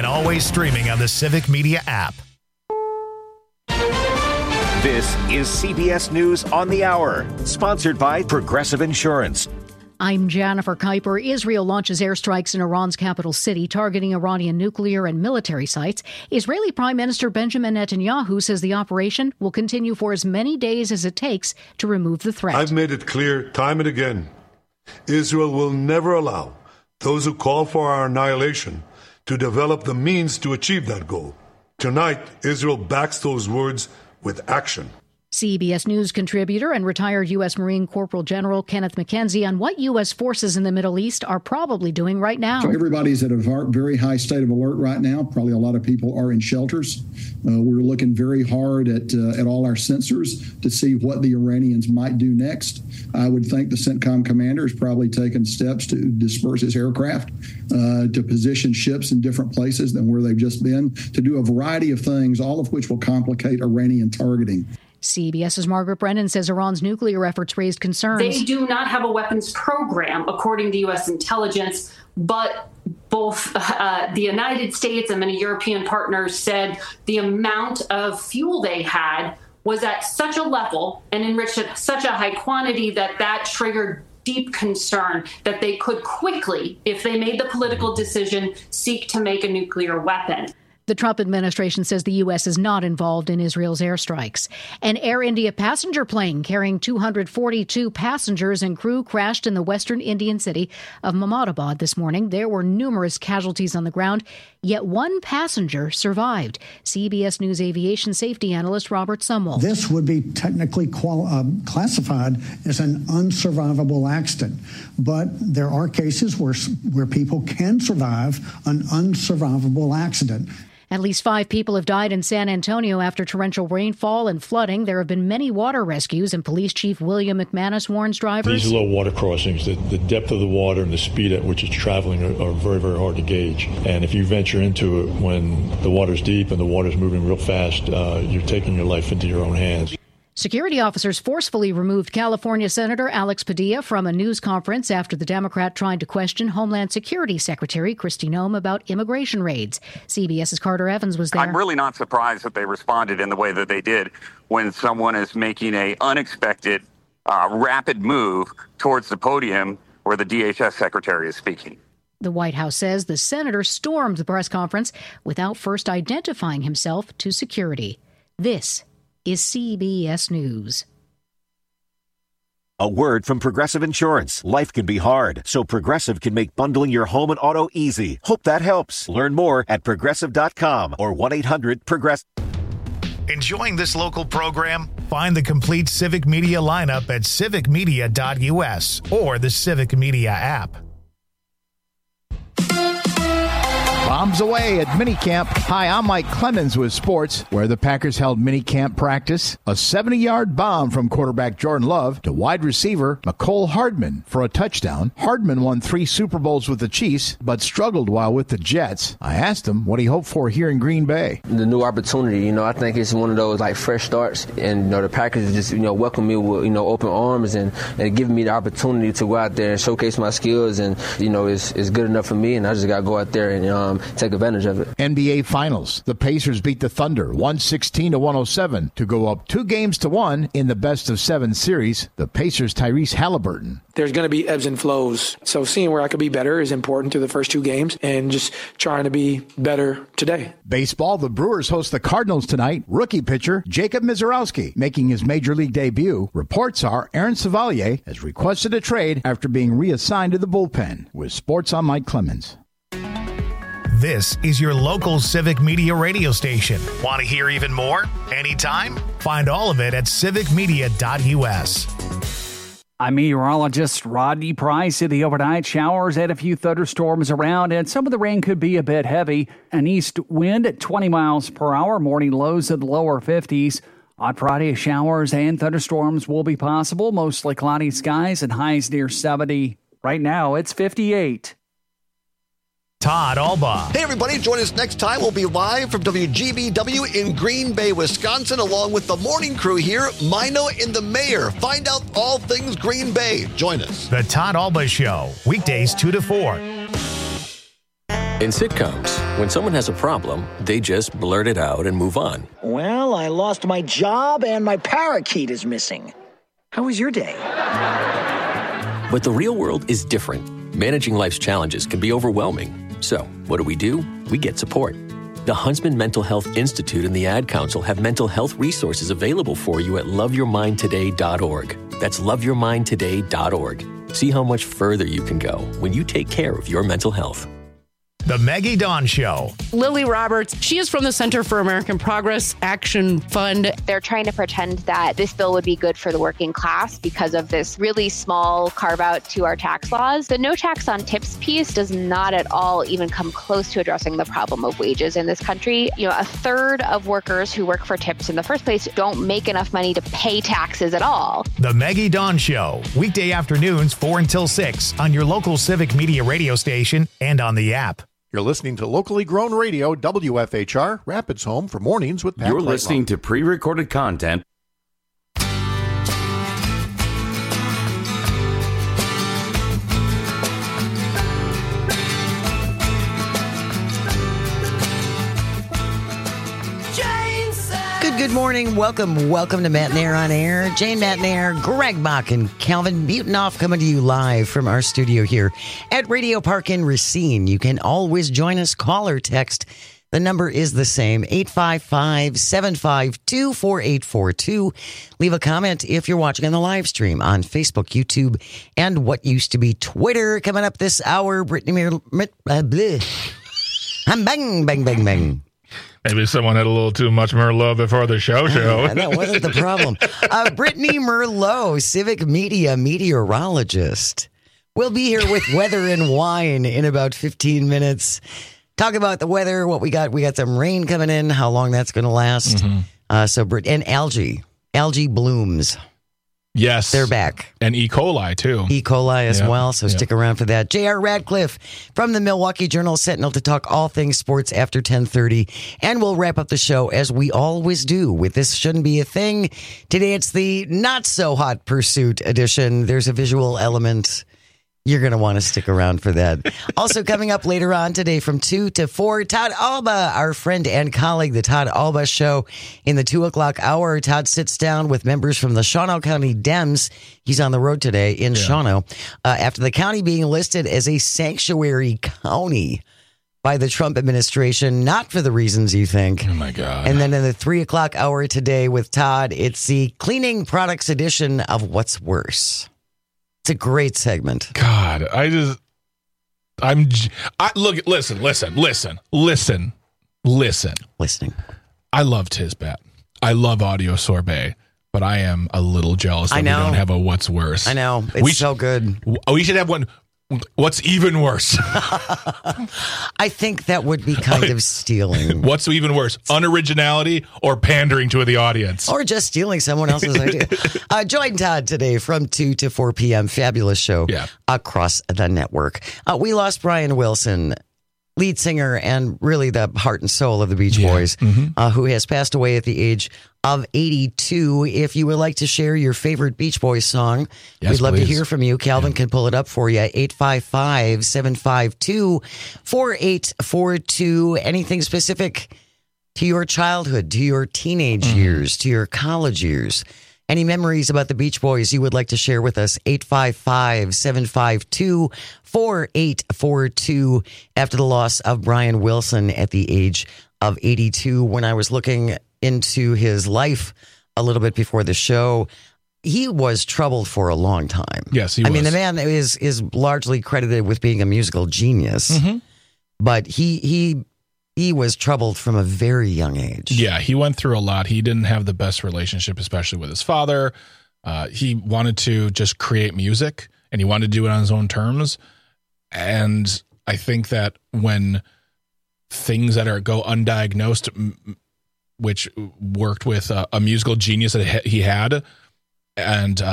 and always streaming on the Civic Media app. This is CBS News on the Hour, sponsored by Progressive Insurance. I'm Jennifer Kuiper. Israel launches airstrikes in Iran's capital city, targeting Iranian nuclear and military sites. Israeli Prime Minister Benjamin Netanyahu says the operation will continue for as many days as it takes to remove the threat. I've made it clear time and again, Israel will never allow those who call for our annihilation to develop the means to achieve that goal. Tonight, Israel backs those words with action. CBS News contributor and retired U.S. Marine Corporal General Kenneth McKenzie on what U.S. forces in the Middle East are probably doing right now. So everybody's at a very high state of alert right now. Probably a lot of people are in shelters. We're looking very hard at all our sensors to see what the Iranians might do next. I would think the CENTCOM commander has probably taken steps to disperse his aircraft, to position ships in different places than where they've just been, to do a variety of things, all of which will complicate Iranian targeting. CBS's Margaret Brennan says Iran's nuclear efforts raised concerns. They do not have a weapons program, according to U.S. intelligence, but both the United States and many European partners said the amount of fuel they had was at such a level and enriched at such a high quantity that triggered deep concern that they could quickly, if they made the political decision, seek to make a nuclear weapon. The Trump administration says the U.S. is not involved in Israel's airstrikes. An Air India passenger plane carrying 242 passengers and crew crashed in the western Indian city of Mahmoudabad this morning. There were numerous casualties on the ground, yet one passenger survived. CBS News aviation safety analyst Robert Sumwalt. This would be technically classified as an unsurvivable accident, but there are cases where people can survive an unsurvivable accident. At least 5 people have died in San Antonio after torrential rainfall and flooding. There have been many water rescues, and Police Chief William McManus warns drivers. These low water crossings, the depth of the water and the speed at which it's traveling are very, very hard to gauge. And if you venture into it when the water's deep and the water's moving real fast, you're taking your life into your own hands. Security officers forcefully removed California Senator Alex Padilla from a news conference after the Democrat tried to question Homeland Security Secretary Kristi Noem about immigration raids. CBS's Carter Evans was there. I'm really not surprised that they responded in the way that they did when someone is making an unexpected, rapid move towards the podium where the DHS secretary is speaking. The White House says the senator stormed the press conference without first identifying himself to security. This is CBS News. A word from Progressive Insurance. Life can be hard, so Progressive can make bundling your home and auto easy. Hope that helps. Learn more at Progressive.com or 1-800-PROGRESSIVE. Enjoying this local program? Find the complete Civic Media lineup at civicmedia.us or the Civic Media app. Bombs away at minicamp. Hi, I'm Mike Clemens with sports, where the Packers held minicamp practice. A 70-yard bomb from quarterback Jordan Love to wide receiver Mecole Hardman for a touchdown. Hardman won 3 Super Bowls with the Chiefs, but struggled while with the Jets. I asked him what he hoped for here in Green Bay. The new opportunity, I think it's one of those fresh starts, and the Packers just welcome me with open arms and giving me the opportunity to go out there and showcase my skills, and it's good enough for me, and I just got to go out there and take advantage of it. NBA Finals. The Pacers beat the Thunder 116-107 to go up 2-1 in the best-of-7 series. The Pacers' Tyrese Halliburton. There's going to be ebbs and flows. So seeing where I could be better is important through the first 2 games and just trying to be better today. Baseball. The Brewers host the Cardinals tonight. Rookie pitcher Jacob Mizorowski making his major league debut. Reports are Aaron Savalier has requested a trade after being reassigned to the bullpen. With sports, I'm Mike Clemens. This is your local Civic Media radio station. Want to hear even more? Anytime? Find all of it at civicmedia.us. I'm meteorologist Rodney Price. In the overnight, showers and a few thunderstorms around, and some of the rain could be a bit heavy. An east wind at 20 miles per hour, morning lows in the lower 50s. On Friday, showers and thunderstorms will be possible, mostly cloudy skies and highs near 70. Right now, it's 58. Todd Alba. Hey, everybody. Join us next time. We'll be live from WGBW in Green Bay, Wisconsin, along with the morning crew here, Mino and the mayor. Find out all things Green Bay. Join us. The Todd Alba Show, weekdays 2 to 4. In sitcoms, When someone has a problem, they just blurt it out and move on. Well, I lost my job and my parakeet is missing. How was your day? But the real world is different. Managing life's challenges can be overwhelming. So, what do? We get support. The Huntsman Mental Health Institute and the Ad Council have mental health resources available for you at loveyourmindtoday.org. That's loveyourmindtoday.org. See how much further you can go when you take care of your mental health. The Maggie Dawn Show. Lily Roberts, she is from the Center for American Progress Action Fund. They're trying to pretend that this bill would be good for the working class because of this really small carve out to our tax laws. The no tax on tips piece does not at all even come close to addressing the problem of wages in this country. You know, a third of workers who work for tips in the first place don't make enough money to pay taxes at all. The Maggie Dawn Show. Weekday afternoons 4 until 6 on your local Civic Media radio station and on the app. You're listening to locally grown radio, WFHR, Rapids Home for Mornings with Pat You're Lightlow. listening to pre-recorded content. Good morning. Welcome to Matt and Air on Air. Jane Matt and Air, Greg Bach, and Calvin Butonoff coming to you live from our studio here at Radio Park in Racine. You can always join us, call or text. The number is the same, 855-752-4842. Leave a comment if you're watching on the live stream on Facebook, YouTube, and what used to be Twitter. Coming up this hour, Brittany bang. Maybe someone had a little too much Merlot before the show. That wasn't the problem. Brittany Merlot, Civic Media meteorologist, will be here with weather and wine in about 15 minutes. Talk about the weather, what we got. We got some rain coming in, how long that's going to last. Mm-hmm. And algae blooms. Yes. They're back. And E. coli, too. E. coli as well, so stick around for that. J.R. Radcliffe from the Milwaukee Journal-Sentinel to talk all things sports after 10:30. And we'll wrap up the show, as we always do, with This Shouldn't Be a Thing. Today it's the Not-So-Hot Pursuit edition. There's a visual element. You're going to want to stick around for that. Also coming up later on today from 2 to 4, Todd Alba, our friend and colleague, the Todd Alba Show. In the 2 o'clock hour, Todd sits down with members from the Shawano County Dems. He's on the road today in Shawano. After the county being listed as a sanctuary county by the Trump administration, not for the reasons you think. Oh, my God. And then in the 3 o'clock hour today with Todd, it's the cleaning products edition of What's Worse. It's a great segment. God, listen. Listening. I love Tisbat. I love Audio Sorbet, but I am a little jealous that we don't have a What's Worse. I know. It's so good. We should have one. What's even worse? I think that would be kind of stealing. What's even worse? Unoriginality or pandering to the audience? Or just stealing someone else's idea. Join Todd today from 2 to 4 p.m. Fabulous show across the network. We lost Brian Wilson, lead singer and really the heart and soul of the Beach Boys, who has passed away at the age of 82. If you would like to share your favorite Beach Boys song, we'd love to hear from you. Calvin can pull it up for you. 855-752-4842. Anything specific to your childhood, to your teenage years, to your college years. Any memories about the Beach Boys you would like to share with us? 855-752-4842. After the loss of Brian Wilson at the age of 82, when I was looking into his life a little bit before the show, he was troubled for a long time. Yes, he was. I mean, the man is largely credited with being a musical genius, but he was troubled from a very young age. Yeah, he went through a lot. He didn't have the best relationship, especially with his father. He wanted to just create music, and he wanted to do it on his own terms. And I think that when things that go undiagnosed, which worked with a musical genius that he had, and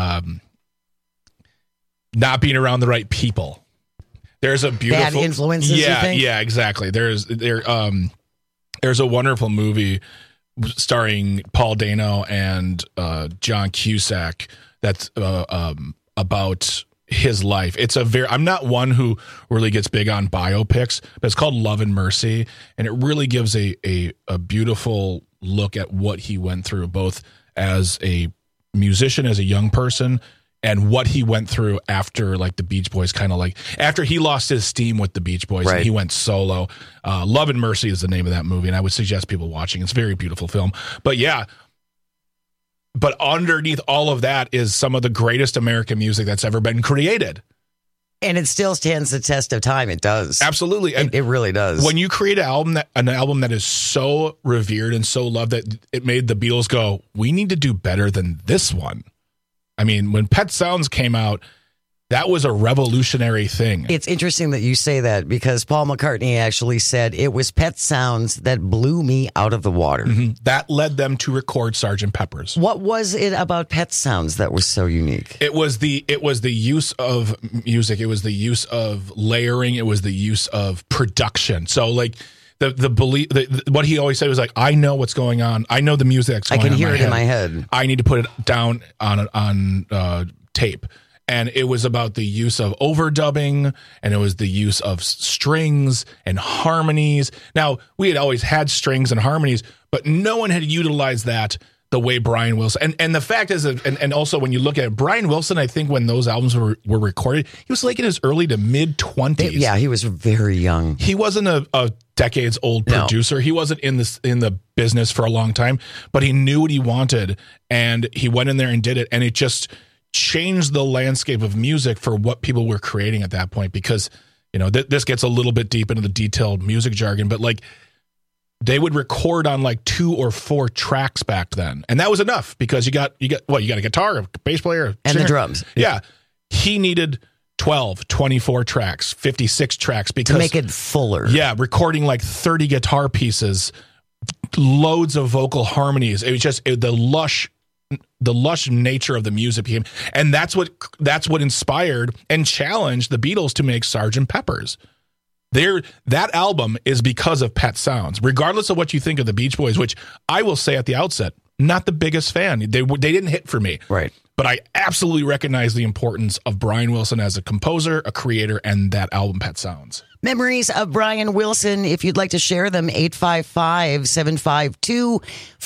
not being around the right people. There's a beautiful bad influences. Yeah, you think? Yeah, exactly. There's a wonderful movie starring Paul Dano and John Cusack that's about his life. I'm not one who really gets big on biopics, but it's called Love and Mercy. And it really gives a beautiful look at what he went through, both as a musician, as a young person, and what he went through after, like, the Beach Boys, kind of like after he lost his steam with the Beach Boys and he went solo. Love and Mercy is the name of that movie, and I would suggest people watching. It's a very beautiful film. But yeah, but underneath all of that is some of the greatest American music that's ever been created. And it still stands the test of time. It does. Absolutely. And it really does. When you create an album that is so revered and so loved that it made the Beatles go, we need to do better than this one. I mean, when Pet Sounds came out, that was a revolutionary thing. It's interesting that you say that, because Paul McCartney actually said it was Pet Sounds that blew me out of the water. Mm-hmm. That led them to record Sgt. Pepper's. What was it about Pet Sounds that was so unique? It was the use of music. It was the use of layering. It was the use of production. So, like, the belief, what he always said was, like, I know what's going on. I know the music that's going on. I can hear it in my head. I need to put it down on tape. And it was about the use of overdubbing, and it was the use of strings and harmonies. Now, we had always had strings and harmonies, but no one had utilized that the way Brian Wilson. And the fact is, and also when you look at it, Brian Wilson, I think when those albums were recorded, he was like in his early to mid-20s. Yeah, he was very young. He wasn't a decades-old producer. No. He wasn't in the business for a long time, but he knew what he wanted, and he went in there and did it, and it just changed the landscape of music for what people were creating at that point. Because, you know, this gets a little bit deep into the detailed music jargon, but, like, they would record on like 2 or 4 tracks back then, and that was enough, because you got a guitar, a bass player, and singer. The drums. Yeah, he needed 12, 24 tracks, 56 tracks, because to make it fuller. Yeah, recording like 30 guitar pieces, loads of vocal harmonies. It was just the lush nature of the music became, and that's what inspired and challenged the Beatles to make Sgt. Pepper's. That album is because of Pet Sounds, regardless of what you think of the Beach Boys, which I will say at the outset, not the biggest fan. They didn't hit for me. Right. But I absolutely recognize the importance of Brian Wilson as a composer, a creator, and that album, Pet Sounds. Memories of Brian Wilson, if you'd like to share them, 855-752-4842,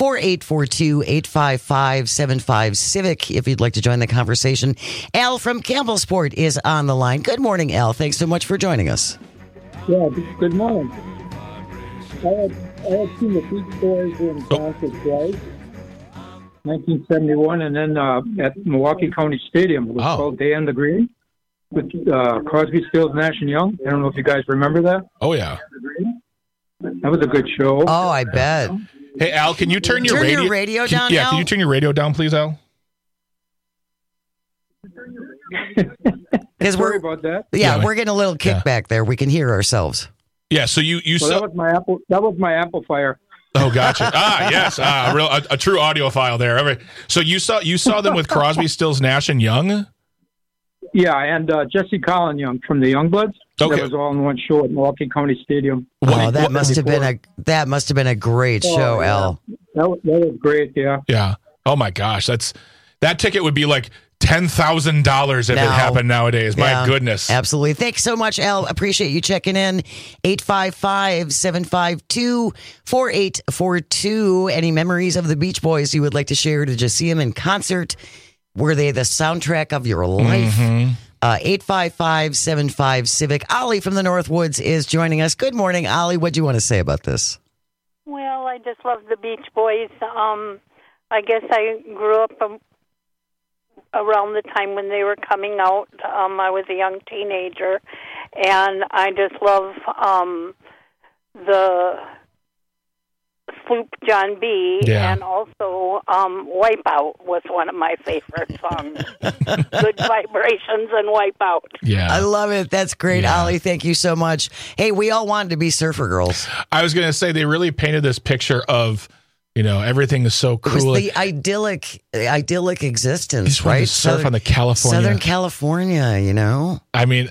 855-75-CIVIC, if you'd like to join the conversation. Al from Campbellsport is on the line. Good morning, Al. Thanks so much for joining us. Yeah, good morning. I had seen the Beach Boys in concert twice, 1971, and then at Milwaukee County Stadium. It was called Day on the Green with Crosby, Stills, Nash and Young. I don't know if you guys remember that. Oh, yeah. That was a good show. Oh, I bet. Hey, Al, can you turn your radio down, Yeah, Al? can you turn your radio down, please, Al? Sorry about that. Yeah, we're getting a little kickback there. We can hear ourselves. Yeah, so you saw that was my amplifier. Oh, gotcha. Yes, a true audiophile there. So you saw them with Crosby, Stills, Nash and Young. Yeah, and Jesse Colin Young from the Youngbloods. Okay. That was all in one show at Milwaukee County Stadium. That must have been a great show, yeah. Al. That was great. Yeah. Yeah. Oh my gosh, that ticket would be like $10,000 if it happened nowadays. My goodness. Absolutely. Thanks so much, Al. Appreciate you checking in. 855-752-4842. Any memories of the Beach Boys you would like to share? Did you see them in concert? Were they the soundtrack of your life? Mm-hmm. 855-75-CIVIC. Ollie from the Northwoods is joining us. Good morning, Ollie. What do you want to say about this? Well, I just love the Beach Boys. I guess I grew up around the time when they were coming out. I was a young teenager, and I just love the Sloop John B. And also Wipeout was one of my favorite songs. Good Vibrations and Wipeout. Yeah. I love it. That's great, Ollie. Thank you so much. Hey, we all wanted to be surfer girls. I was going to say, they really painted this picture of, everything is so cool. It was the idyllic existence, right? Surf on the California. Southern California, I mean,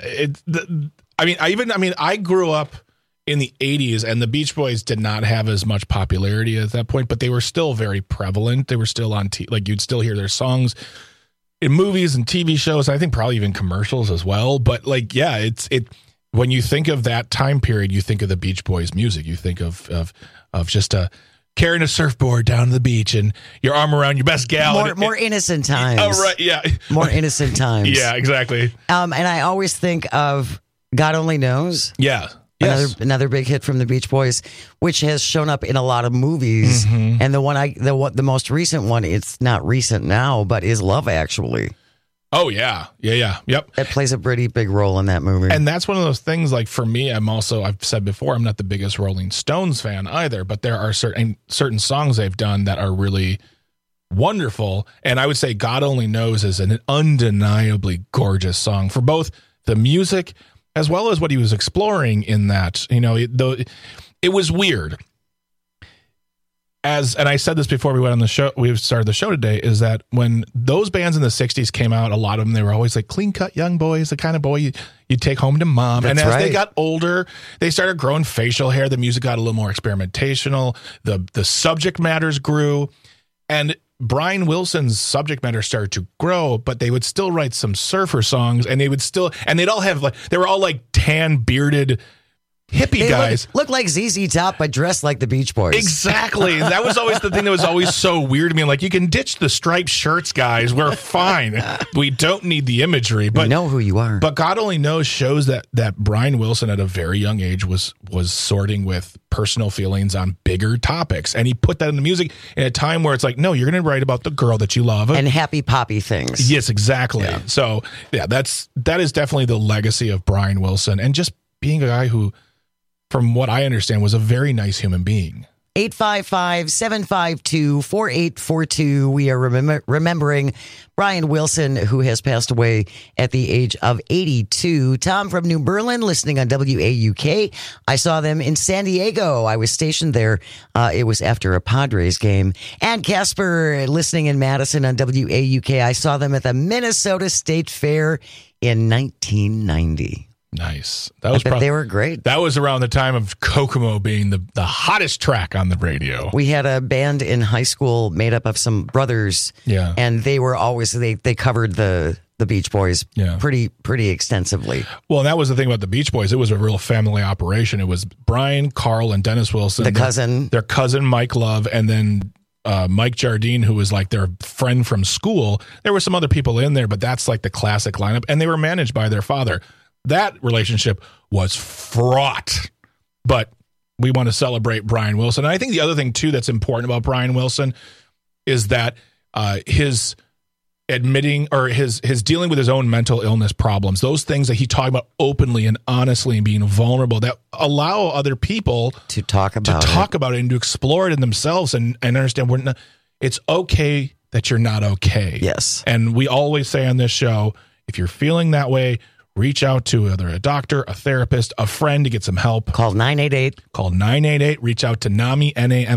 I grew up in the 80s, and the Beach Boys did not have as much popularity at that point, but they were still very prevalent. They were still on, you'd still hear their songs. in movies and TV shows. I think probably even commercials as well. But like, yeah, it. When you think of that time period, you think of the Beach Boys music. You think of just carrying a surfboard down to the beach and your arm around your best gal. More innocent times. Oh, right, yeah. More innocent times. Yeah, exactly. And I always think of God Only Knows. Yeah. Yes. Another big hit from the Beach Boys, which has shown up in a lot of movies. Mm-hmm. And the most recent one, it's not recent now, but is Love Actually. Oh, yeah. Yep. That plays a pretty big role in that movie. And that's one of those things, like for me, I've said before, I'm not the biggest Rolling Stones fan either, but there are certain songs they've done that are really wonderful. And I would say God Only Knows is an undeniably gorgeous song for both the music as well as what he was exploring in that. You know, it was weird. And I said this before we started the show today, is that when those bands in the 60s came out, a lot of them, they were always like clean cut young boys, the kind of boy you take home to mom. That's and as right. they got older, they started growing facial hair. The music got a little more experimentational. The subject matters grew. And Brian Wilson's subject matter started to grow, but they would still write some surfer songs, and they'd all have they were all like tan bearded hippie guys. Look like ZZ Top, but dressed like the Beach Boys. Exactly. That was always the thing that was always so weird to me. Like, you can ditch the striped shirts, guys. We're fine. We don't need the imagery. But we know who you are. But God Only Knows shows that Brian Wilson at a very young age was sorting with personal feelings on bigger topics. And he put that in the music in a time where it's like, no, you're going to write about the girl that you love. And happy poppy things. Yes, exactly. Yeah. So, yeah, that is definitely the legacy of Brian Wilson. And just being a guy who, from what I understand, was a very nice human being. 855-752-4842. We are remembering Brian Wilson, who has passed away at the age of 82. Tom from New Berlin, listening on WAUK. I saw them in San Diego. I was stationed there. It was after a Padres game. And Casper, listening in Madison on WAUK. I saw them at the Minnesota State Fair in 1990. Nice. They were great. That was around the time of Kokomo being the hottest track on the radio. We had a band in high school made up of some brothers. Yeah. And they were always, they covered the Beach Boys pretty extensively. Well, and that was the thing about the Beach Boys. It was a real family operation. It was Brian, Carl, and Dennis Wilson. Their cousin, Mike Love, and then Mike Jardine, who was like their friend from school. There were some other people in there, but that's like the classic lineup. And they were managed by their father. That relationship was fraught, but we want to celebrate Brian Wilson. And I think the other thing, too, that's important about Brian Wilson is that his admitting or his dealing with his own mental illness problems, those things that he talked about openly and honestly and being vulnerable, that allow other people to talk about it and to explore it in themselves and understand it's okay that you're not okay. Yes. And we always say on this show, if you're feeling that way, reach out to either a doctor, a therapist, a friend to get some help. Call 988. Call 988. Reach out to NAMI,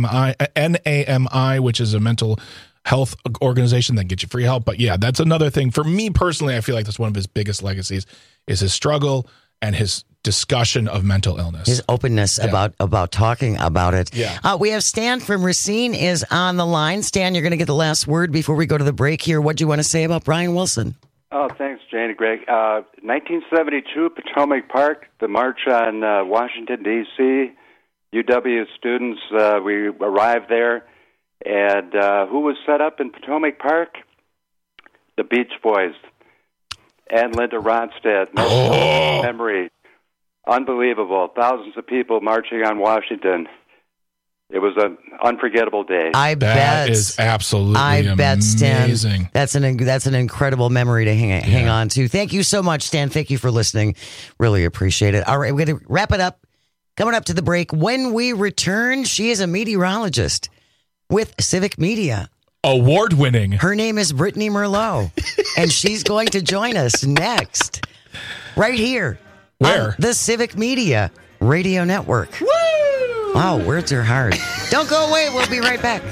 N-A-M-I, which is a mental health organization that can get you free help. But yeah, that's another thing. For me personally, I feel like that's one of his biggest legacies is his struggle and his discussion of mental illness. His openness about talking about it. Yeah. We have Stan from Racine is on the line. Stan, you're going to get the last word before we go to the break here. What do you want to say about Brian Wilson? Oh, thanks, Jane and Greg. 1972, Potomac Park, the march on Washington, D.C. UW students, we arrived there. And who was set up in Potomac Park? The Beach Boys and Linda Ronstadt. No memory. Unbelievable. Thousands of people marching on Washington. It was an unforgettable day. I bet. That is absolutely amazing. Stan, that's an incredible memory to hang on to. Thank you so much, Stan. Thank you for listening. Really appreciate it. All right, we're going to wrap it up. Coming up to the break. When we return, she is a meteorologist with Civic Media. Award-winning. Her name is Brittany Merlot, and she's going to join us next. Right here. Where? On the Civic Media Radio Network. Woo! Wow, words are hard. Don't go away. We'll be right back.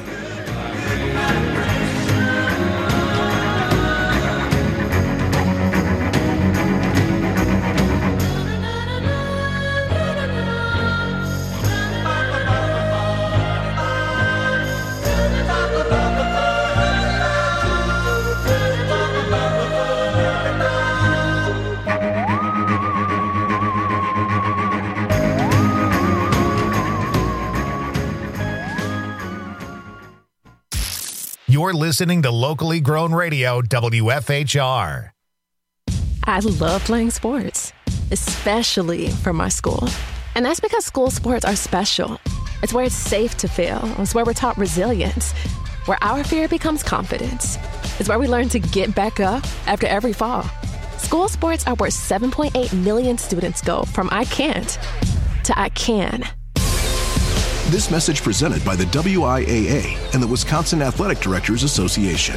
You're listening to locally grown radio, WFHR. I love playing sports, especially for my school. And that's because school sports are special. It's where it's safe to fail. It's where we're taught resilience, where our fear becomes confidence. It's where we learn to get back up after every fall. School sports are where 7.8 million students go from I can't to I can. This message presented by the WIAA and the Wisconsin Athletic Directors Association.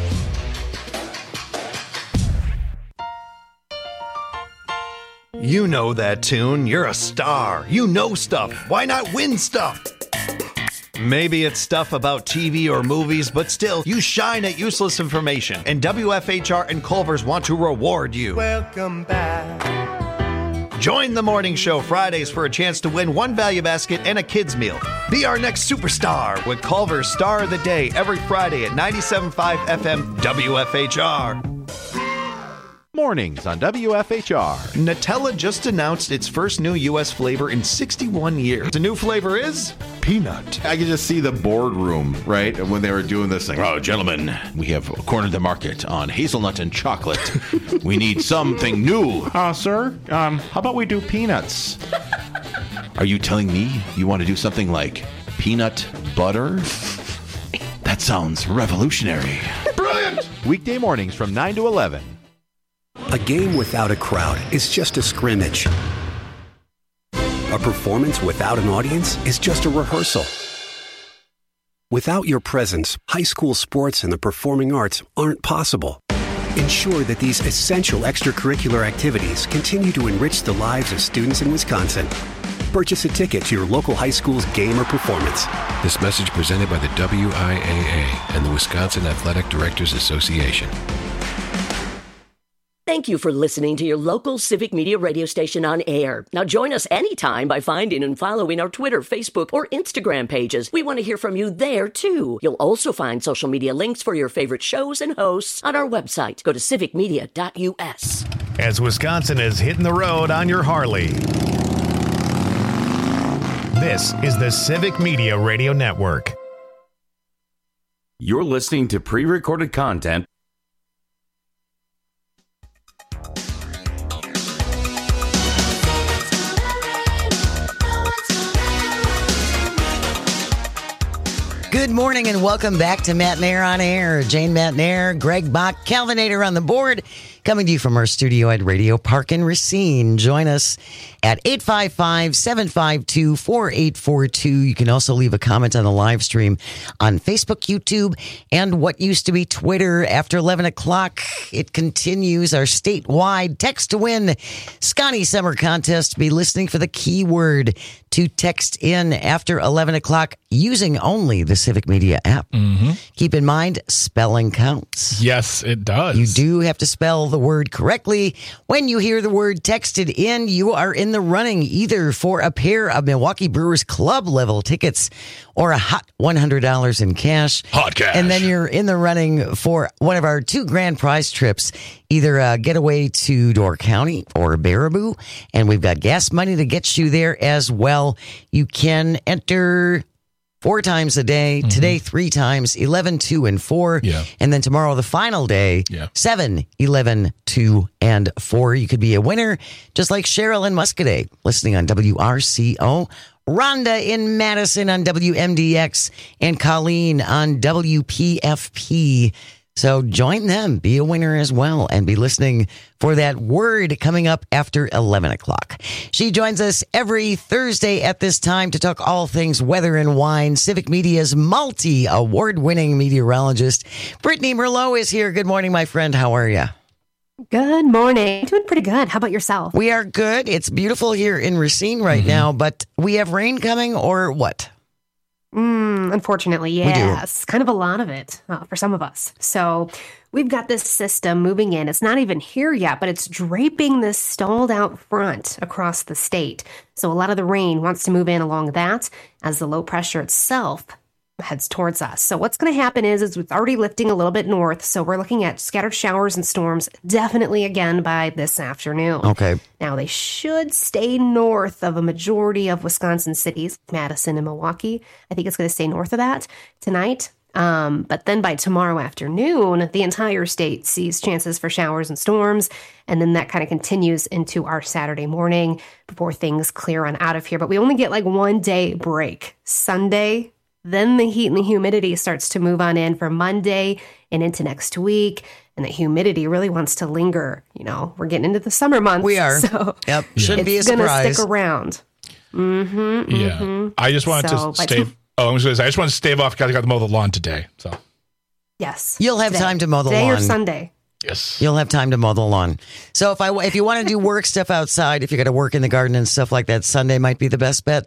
You know that tune. You're a star. You know stuff. Why not win stuff? Maybe it's stuff about TV or movies, but still, you shine at useless information. And WFHR and Culver's want to reward you. Welcome back. Join the morning show Fridays for a chance to win one value basket and a kid's meal. Be our next superstar with Culver's Star of the Day every Friday at 97.5 FM WFHR. Mornings on WFHR. Nutella just announced its first new U.S. flavor in 61 years. The new flavor is peanut. I can just see the boardroom, right, when they were doing this thing. Oh, gentlemen, we have cornered the market on hazelnut and chocolate. We need something new. Sir, how about we do peanuts? Are you telling me you want to do something like peanut butter? That sounds revolutionary. Brilliant! Weekday mornings from 9 to 11. A game without a crowd is just a scrimmage. A performance without an audience is just a rehearsal. Without your presence, high school sports and the performing arts aren't possible. Ensure that these essential extracurricular activities continue to enrich the lives of students in Wisconsin. Purchase a ticket to your local high school's game or performance. This message presented by the WIAA and the Wisconsin Athletic Directors Association. Thank you for listening to your local Civic Media radio station on air. Now join us anytime by finding and following our Twitter, Facebook, or Instagram pages. We want to hear from you there, too. You'll also find social media links for your favorite shows and hosts on our website. Go to civicmedia.us. As Wisconsin is hitting the road on your Harley. This is the Civic Media Radio Network. You're listening to pre-recorded content. Good morning and welcome back to Matt Nair on Air. Jane Matt Nair, Greg Bach, Calvinator on the board, coming to you from our studio at Radio Park in Racine. Join us at 855-752-4842. You can also leave a comment on the live stream on Facebook, YouTube, and what used to be Twitter. After 11 o'clock, it continues our statewide text to win Scotty Summer Contest. Be listening for the keyword to text in after 11 o'clock using only the Civic Media app. Mm-hmm. Keep in mind, spelling counts. Yes, it does. You do have to spell the word correctly. When you hear the word texted in, you are in the running either for a pair of Milwaukee Brewers Club level tickets or a hot $100 in cash. Hot cash. And then you're in the running for one of our 2 grand prize trips, either a getaway to Door County or Baraboo. And we've got gas money to get you there as well. You can enter 4 times a day. Today, 3 times, 11, 2, and 4. Yeah. And then tomorrow, the final day, 7, 11, 2, and 4. You could be a winner, just like Cheryl in Muscadet, listening on WRCO. Rhonda in Madison on WMDX, and Colleen on WPFP. So join them, be a winner as well, and be listening for that word coming up after 11 o'clock. She joins us every Thursday at this time to talk all things weather and wine. Civic Media's multi-award-winning meteorologist, Brittany Merlot, is here. Good morning, my friend. How are you? Good morning. Doing pretty good. How about yourself? We are good. It's beautiful here in Racine right now, but we have rain coming or what? Unfortunately, yes. Kind of a lot of it for some of us. So we've got this system moving in. It's not even here yet, but it's draping this stalled out front across the state. So a lot of the rain wants to move in along that as the low pressure itself heads towards us. So what's going to happen is it's already lifting a little bit north. So we're looking at scattered showers and storms definitely again by this afternoon. Okay. Now they should stay north of a majority of Wisconsin cities, Madison and Milwaukee. I think it's going to stay north of that tonight. But then by tomorrow afternoon, the entire state sees chances for showers and storms. And then that kind of continues into our Saturday morning before things clear on out of here. But we only get like 1 day break. Sunday, then the heat and the humidity starts to move on in for Monday and into next week. And the humidity really wants to linger. You know, we're getting into the summer months. We are. So yep. Shouldn't be a surprise. It's going to stick around. Yeah. I just wanted to stave. I just wanted to stave off because I got to mow the lawn today. So. Yes. You'll have time to mow the lawn. Today or Sunday. Yes. You'll have time to mow the lawn. So if you want to do work stuff outside, if you got to work in the garden and stuff like that, Sunday might be the best bet.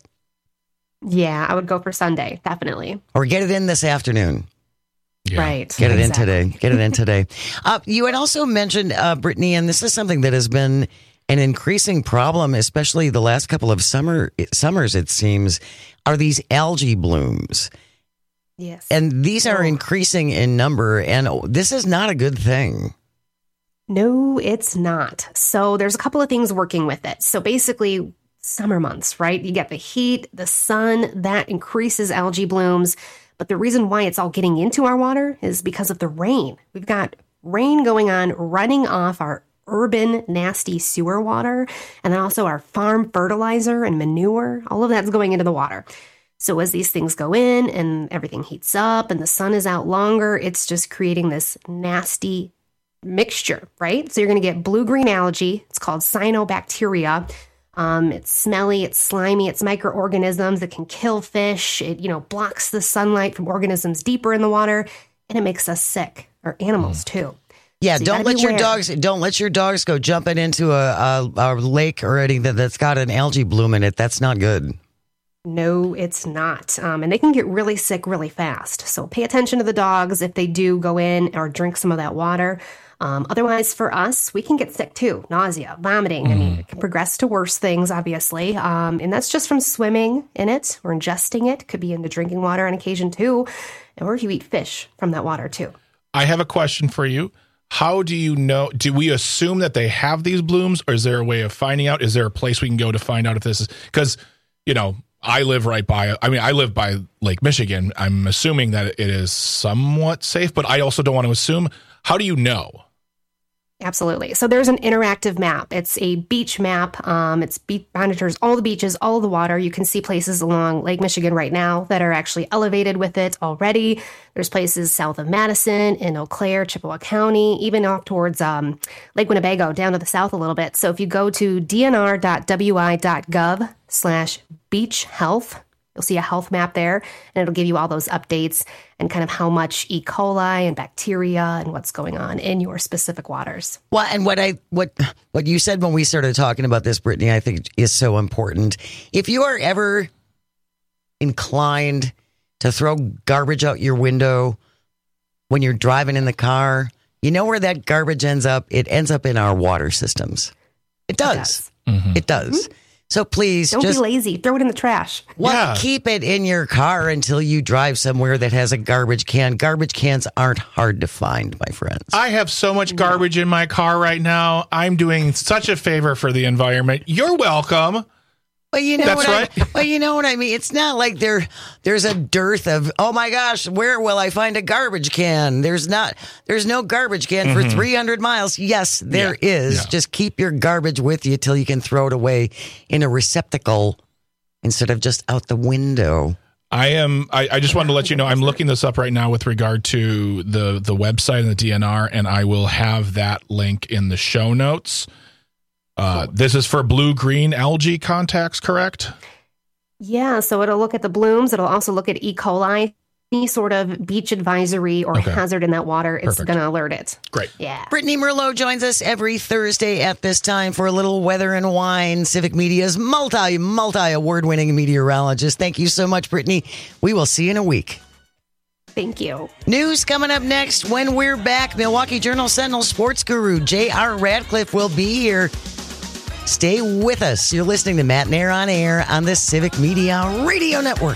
Yeah, I would go for Sunday, definitely. Or get it in this afternoon. Yeah. Right. Get it in today. Get it in today. You had also mentioned, Brittany, and this is something that has been an increasing problem, especially the last couple of summers, it seems, are these algae blooms. Yes. And these are increasing in number, and this is not a good thing. No, it's not. So there's a couple of things working with it. So basically, summer months, right? You get the heat, the sun, that increases algae blooms. But the reason why it's all getting into our water is because of the rain. We've got rain going on, running off our urban nasty sewer water, and then also our farm fertilizer and manure. All of that's going into the water. So as these things go in and everything heats up and the sun is out longer, it's just creating this nasty mixture, right? So you're going to get blue-green algae. It's called cyanobacteria. It's smelly, it's slimy, it's microorganisms that can kill fish. It, blocks the sunlight from organisms deeper in the water, and it makes us sick, or animals too. Yeah, so don't let your dogs go jumping into a lake or anything that's got an algae bloom in it. That's not good. No, it's not. And they can get really sick really fast. So pay attention to the dogs if they do go in or drink some of that water. Otherwise, for us, we can get sick too. Nausea, vomiting. I mean, it can progress to worse things, obviously. And that's just from swimming in it or ingesting it. Could be into drinking water on occasion too. Or if you eat fish from that water too. I have a question for you. How do you know? Do we assume that they have these blooms, or is there a way of finding out? Is there a place we can go to find out if this is? Because, I live I live by Lake Michigan. I'm assuming that it is somewhat safe, but I also don't want to assume. How do you know? Absolutely. So there's an interactive map. It's a beach map. Monitors all the beaches, all of the water. You can see places along Lake Michigan right now that are actually elevated with it already. There's places south of Madison, in Eau Claire, Chippewa County, even off towards Lake Winnebago, down to the south a little bit. So if you go to dnr.wi.gov/beach health, you'll see a health map there, and it'll give you all those updates and kind of how much E. coli and bacteria and what's going on in your specific waters. Well, and what you said when we started talking about this, Brittany, I think is so important. If you are ever inclined to throw garbage out your window when you're driving in the car, you know where that garbage ends up? It ends up in our water systems. It does. It does. Mm-hmm. So please don't be lazy. Throw it in the trash. Well, keep it in your car until you drive somewhere that has a garbage can. Garbage cans aren't hard to find, my friends. I have so much garbage in my car right now. I'm doing such a favor for the environment. You're welcome. Well, you know what I mean? It's not like there's a dearth of, oh my gosh, where will I find a garbage can? There's no garbage can for 300 miles. Yes, there is. Yeah. Just keep your garbage with you till you can throw it away in a receptacle instead of just out the window. I just wanted to let you know, I'm looking this up right now with regard to the website and the DNR, and I will have that link in the show notes. This is for blue-green algae contacts, correct? Yeah, so it'll look at the blooms. It'll also look at E. coli, any sort of beach advisory or hazard in that water. It's going to alert it. Great. Yeah. Brittany Merlot joins us every Thursday at this time for a little weather and wine. Civic Media's multi-award-winning meteorologist. Thank you so much, Brittany. We will see you in a week. Thank you. News coming up next when we're back. Milwaukee Journal-Sentinel sports guru J.R. Radcliffe will be here. Stay with us. You're listening to Matt Nair on Air on the Civic Media Radio Network.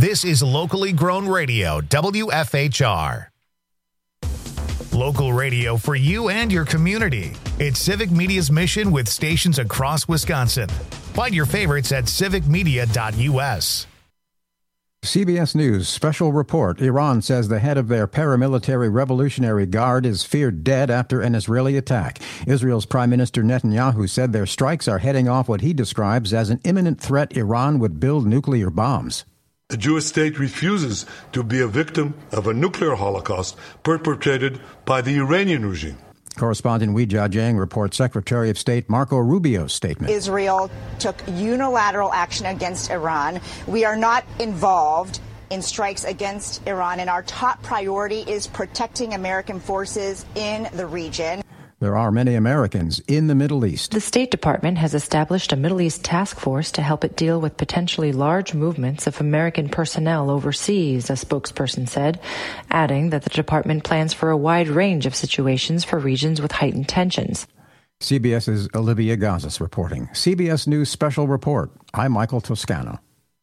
This is locally grown radio, WFHR. Local radio for you and your community. It's Civic Media's mission with stations across Wisconsin. Find your favorites at civicmedia.us. CBS News special report. Iran says the head of their paramilitary Revolutionary Guard is feared dead after an Israeli attack. Israel's Prime Minister Netanyahu said their strikes are heading off what he describes as an imminent threat Iran would build nuclear bombs. The Jewish state refuses to be a victim of a nuclear holocaust perpetrated by the Iranian regime. Correspondent Wee Jiajing reports Secretary of State Marco Rubio's statement. Israel took unilateral action against Iran. We are not involved in strikes against Iran, and our top priority is protecting American forces in the region. There are many Americans in the Middle East. The State Department has established a Middle East task force to help it deal with potentially large movements of American personnel overseas, a spokesperson said, adding that the department plans for a wide range of situations for regions with heightened tensions. CBS's Olivia Gazis reporting. CBS News Special Report. I'm Michael Toscano.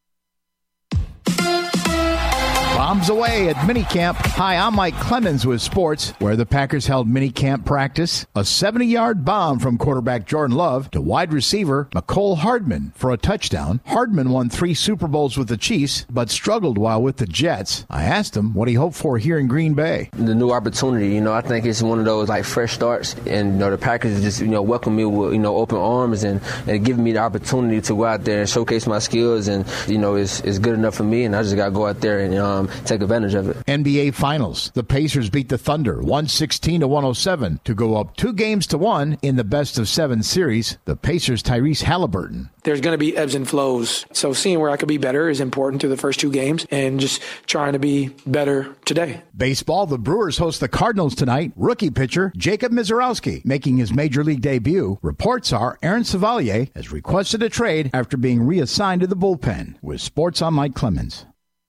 Bombs away at minicamp. Hi, I'm Mike Clemens with sports, where the Packers held minicamp practice. A 70-yard bomb from quarterback Jordan Love to wide receiver Mecole Hardman for a touchdown. Hardman won 3 Super Bowls with the Chiefs, but struggled while with the Jets. I asked him what he hoped for here in Green Bay. The new opportunity, I think it's one of those fresh starts, and the Packers just welcome me with open arms and giving me the opportunity to go out there and showcase my skills, and it's good enough for me, and I just got to go out there and take advantage of it. NBA Finals. The Pacers beat the Thunder 116-107 to go up 2-1 in the best-of-7 series. The Pacers' Tyrese Halliburton. There's going to be ebbs and flows. So seeing where I could be better is important through the first 2 games and just trying to be better today. Baseball. The Brewers host the Cardinals tonight. Rookie pitcher Jacob Mizorowski making his major league debut. Reports are Aaron Savalier has requested a trade after being reassigned to the bullpen. With sports, I'm Mike Clemens.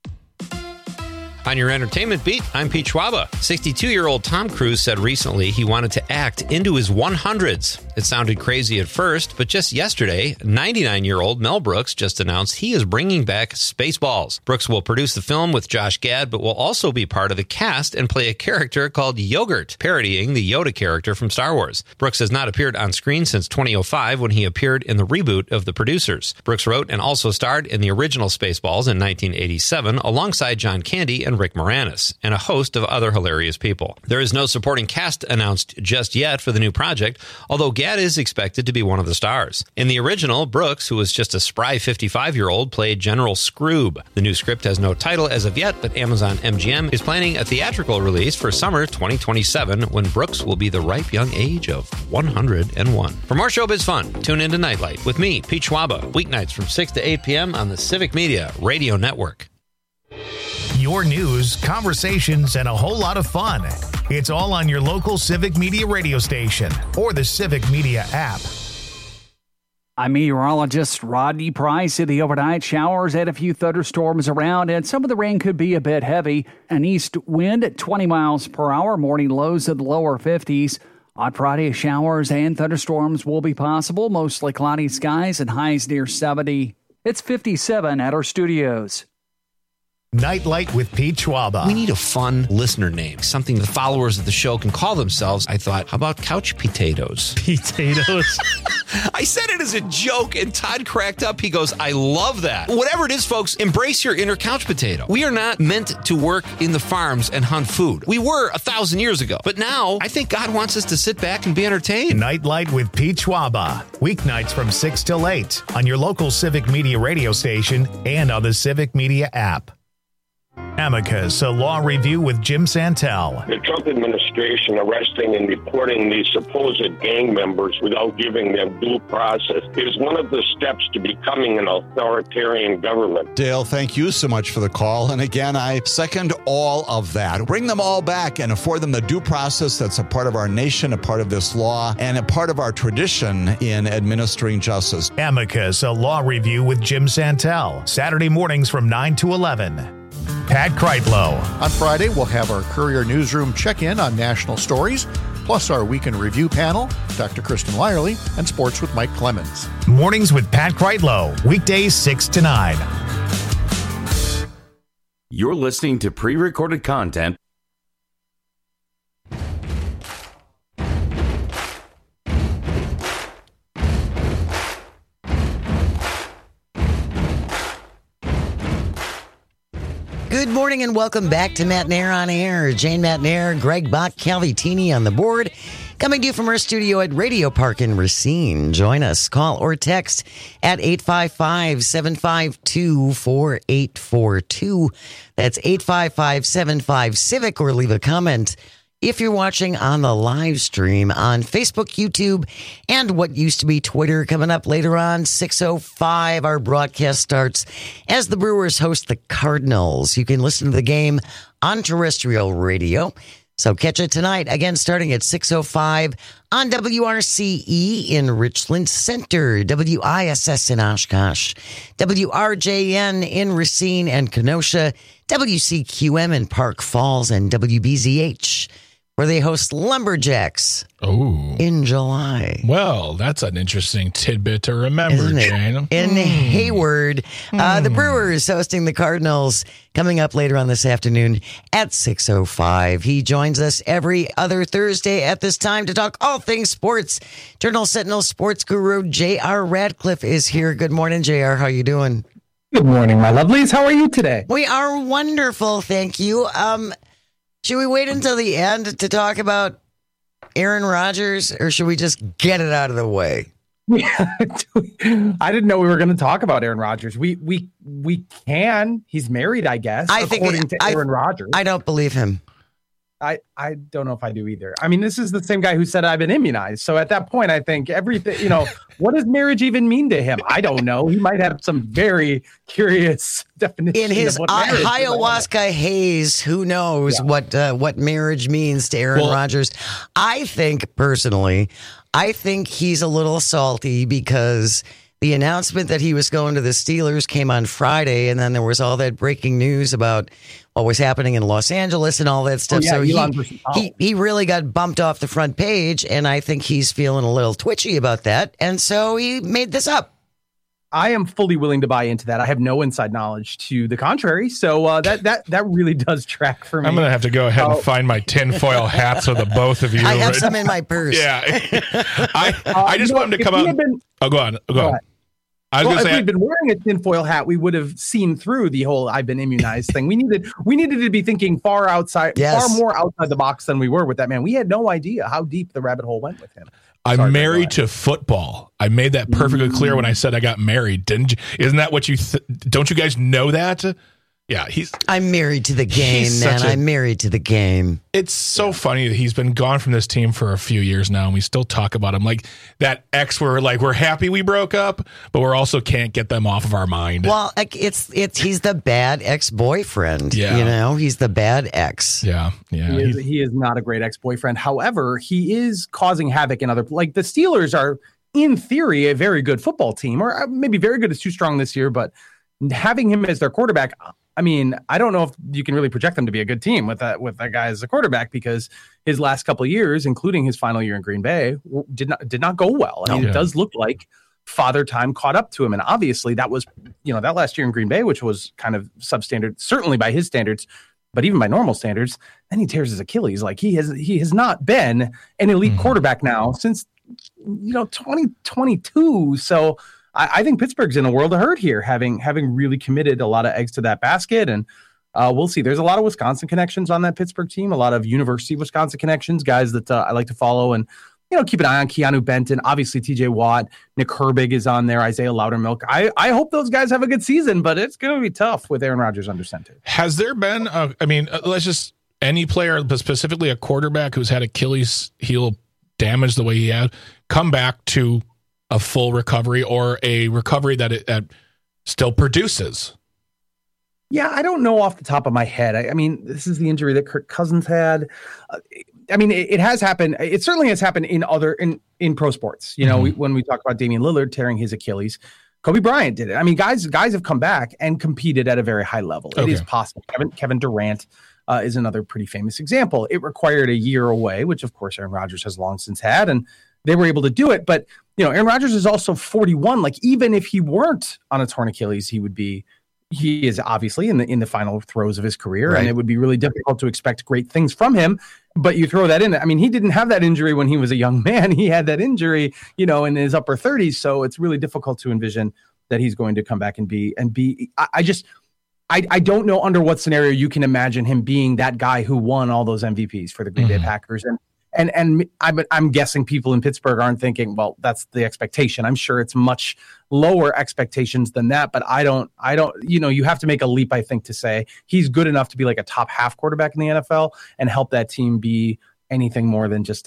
On your entertainment beat, I'm Pete Schwaba. 62-year-old Tom Cruise said recently he wanted to act into his 100s. It sounded crazy at first, but just yesterday, 99-year-old Mel Brooks just announced he is bringing back Spaceballs. Brooks will produce the film with Josh Gad, but will also be part of the cast and play a character called Yogurt, parodying the Yoda character from Star Wars. Brooks has not appeared on screen since 2005 when he appeared in the reboot of The Producers. Brooks wrote and also starred in the original Spaceballs in 1987 alongside John Candy and Rick Moranis, and a host of other hilarious people. There is no supporting cast announced just yet for the new project, although Gad is expected to be one of the stars. In the original, Brooks, who was just a spry 55-year-old, played General Scroob. The new script has no title as of yet, but Amazon MGM is planning a theatrical release for summer 2027 when Brooks will be the ripe young age of 101. For more showbiz fun, tune into Nightlight with me, Pete Schwaba, weeknights from 6 to 8 p.m. on the Civic Media Radio Network. Your news, conversations, and a whole lot of fun. It's all on your local Civic Media radio station or the Civic Media app. I'm meteorologist Rodney Price. In the overnight, showers and a few thunderstorms around, and some of the rain could be a bit heavy. An east wind at 20 miles per hour, morning lows in the lower 50s. On Friday, showers and thunderstorms will be possible, mostly cloudy skies and highs near 70. It's 57 at our studios. Nightlight with Pete Schwaba. We need a fun listener name, something the followers of the show can call themselves. I thought, how about couch potatoes? Potatoes? I said it as a joke, and Todd cracked up. He goes, I love that. Whatever it is, folks, embrace your inner couch potato. We are not meant to work in the farms and hunt food. We were 1,000 years ago. But now, I think God wants us to sit back and be entertained. Nightlight with Pete Schwaba. Weeknights from 6 till 8 on your local Civic Media radio station and on the Civic Media app. Amicus, a law review with Jim Santel. The Trump administration arresting and deporting these supposed gang members without giving them due process is one of the steps to becoming an authoritarian government. Dale, thank you so much for the call. And again, I second all of that. Bring them all back and afford them the due process that's a part of our nation, a part of this law, and a part of our tradition in administering justice. Amicus, a law review with Jim Santel. Saturday mornings from 9 to 11. Pat Kreitlow. On Friday, we'll have our Courier Newsroom check-in on national stories, plus our weekend review panel, Dr. Kristen Lyerly, and Sports with Mike Clemens. Mornings with Pat Kreitlow, weekdays 6 to 9. You're listening to pre-recorded content. Good morning and welcome back to Matt Nair on Air. Jane Matt Nair, Greg Bach, Calvi-Tini on the board. Coming to you from our studio at Radio Park in Racine. Join us. Call or text at 855-752-4842. That's 855-75-CIVIC, or leave a comment if you're watching on the live stream on Facebook, YouTube, and what used to be Twitter. Coming up later on, 6:05, our broadcast starts as the Brewers host the Cardinals. You can listen to the game on terrestrial radio. So catch it tonight, again, starting at 6:05 on WRCE in Richland Center, WISS in Oshkosh, WRJN in Racine and Kenosha, WCQM in Park Falls, and WBZH, where they host Lumberjacks in July. Well, that's an interesting tidbit to remember, Jane. In Hayward, the Brewers hosting the Cardinals coming up later on this afternoon at 6:05. He joins us every other Thursday at this time to talk all things sports. Journal Sentinel sports guru J.R. Radcliffe is here. Good morning, J.R. How you doing? Good morning, my lovelies. How are you today? We are wonderful, thank you. Should we wait until the end to talk about Aaron Rodgers, or should we just get it out of the way? I didn't know we were going to talk about Aaron Rodgers. We can. He's married, I guess. According to Aaron Rodgers. I don't believe him. I don't know if I do either. I mean, this is the same guy who said I've been immunized. So at that point, I think everything, what does marriage even mean to him? I don't know. He might have some very curious definition. In his ayahuasca haze, who knows what marriage means to Aaron Rodgers. I think he's a little salty because the announcement that he was going to the Steelers came on Friday, and then there was all that breaking news about what was happening in Los Angeles and all that stuff. So he really got bumped off the front page, and I think he's feeling a little twitchy about that, and so he made this up. I am fully willing to buy into that. I have no inside knowledge to the contrary, so that really does track for me. I'm going to have to go ahead and find my tinfoil hats of the both of you. I have some in my purse. Yeah. I just want him to come out. Go on. If we'd been wearing a tinfoil hat, we would have seen through the whole "I've been immunized" thing. We needed to be thinking far more outside the box than we were with that man. We had no idea how deep the rabbit hole went with him. I'm married to football. I made that perfectly clear when I said I got married, didn't you? Isn't that what you? Don't you guys know that? Yeah, I'm married to the game, man. I'm married to the game. It's so funny that he's been gone from this team for a few years now, and we still talk about him like that ex. We're happy we broke up, but we're also can't get them off of our mind. Well, he's the bad ex-boyfriend. Yeah, he's the bad ex. Yeah. He is not a great ex-boyfriend. However, he is causing havoc in other. Like the Steelers are, in theory, a very good football team, or maybe very good is too strong this year, but having him as their quarterback. I mean, I don't know if you can really project them to be a good team with that guy as a quarterback, because his last couple of years, including his final year in Green Bay, did not go well. I mean, it does look like father time caught up to him, and obviously that was that last year in Green Bay, which was kind of substandard, certainly by his standards, but even by normal standards. Then he tears his Achilles. Like he has not been an elite quarterback now since 2022. So. I think Pittsburgh's in a world of hurt here, having really committed a lot of eggs to that basket, and we'll see. There's a lot of Wisconsin connections on that Pittsburgh team, a lot of University of Wisconsin connections, guys that I like to follow, and keep an eye on Keanu Benton. Obviously, T.J. Watt, Nick Herbig is on there, Isaiah Loudermilk. I hope those guys have a good season, but it's going to be tough with Aaron Rodgers under center. Has there been? Let's just any player, but specifically a quarterback who's had Achilles heel damage the way he had, come back to a full recovery, or a recovery that it still produces? Yeah, I don't know off the top of my head. I mean, this is the injury that Kirk Cousins had. It has happened. It certainly has happened in pro sports. When we talk about Damian Lillard tearing his Achilles, Kobe Bryant did it. I mean, guys have come back and competed at a very high level. Okay. It is possible. Kevin Durant is another pretty famous example. It required a year away, which of course Aaron Rodgers has long since had, and they were able to do it. But Aaron Rodgers is also 41. Like, even if he weren't on a torn Achilles, he would be he is obviously in the final throes of his career, and it would be really difficult to expect great things from him. But you throw that in. I mean, he didn't have that injury when he was a young man. He had that injury, in his upper 30s. So it's really difficult to envision that he's going to come back and be. I don't know under what scenario you can imagine him being that guy who won all those MVPs for the Green Bay Packers. And I'm guessing people in Pittsburgh aren't thinking, well, that's the expectation. I'm sure it's much lower expectations than that, but I don't, you have to make a leap, I think, to say he's good enough to be like a top half quarterback in the NFL and help that team be anything more than just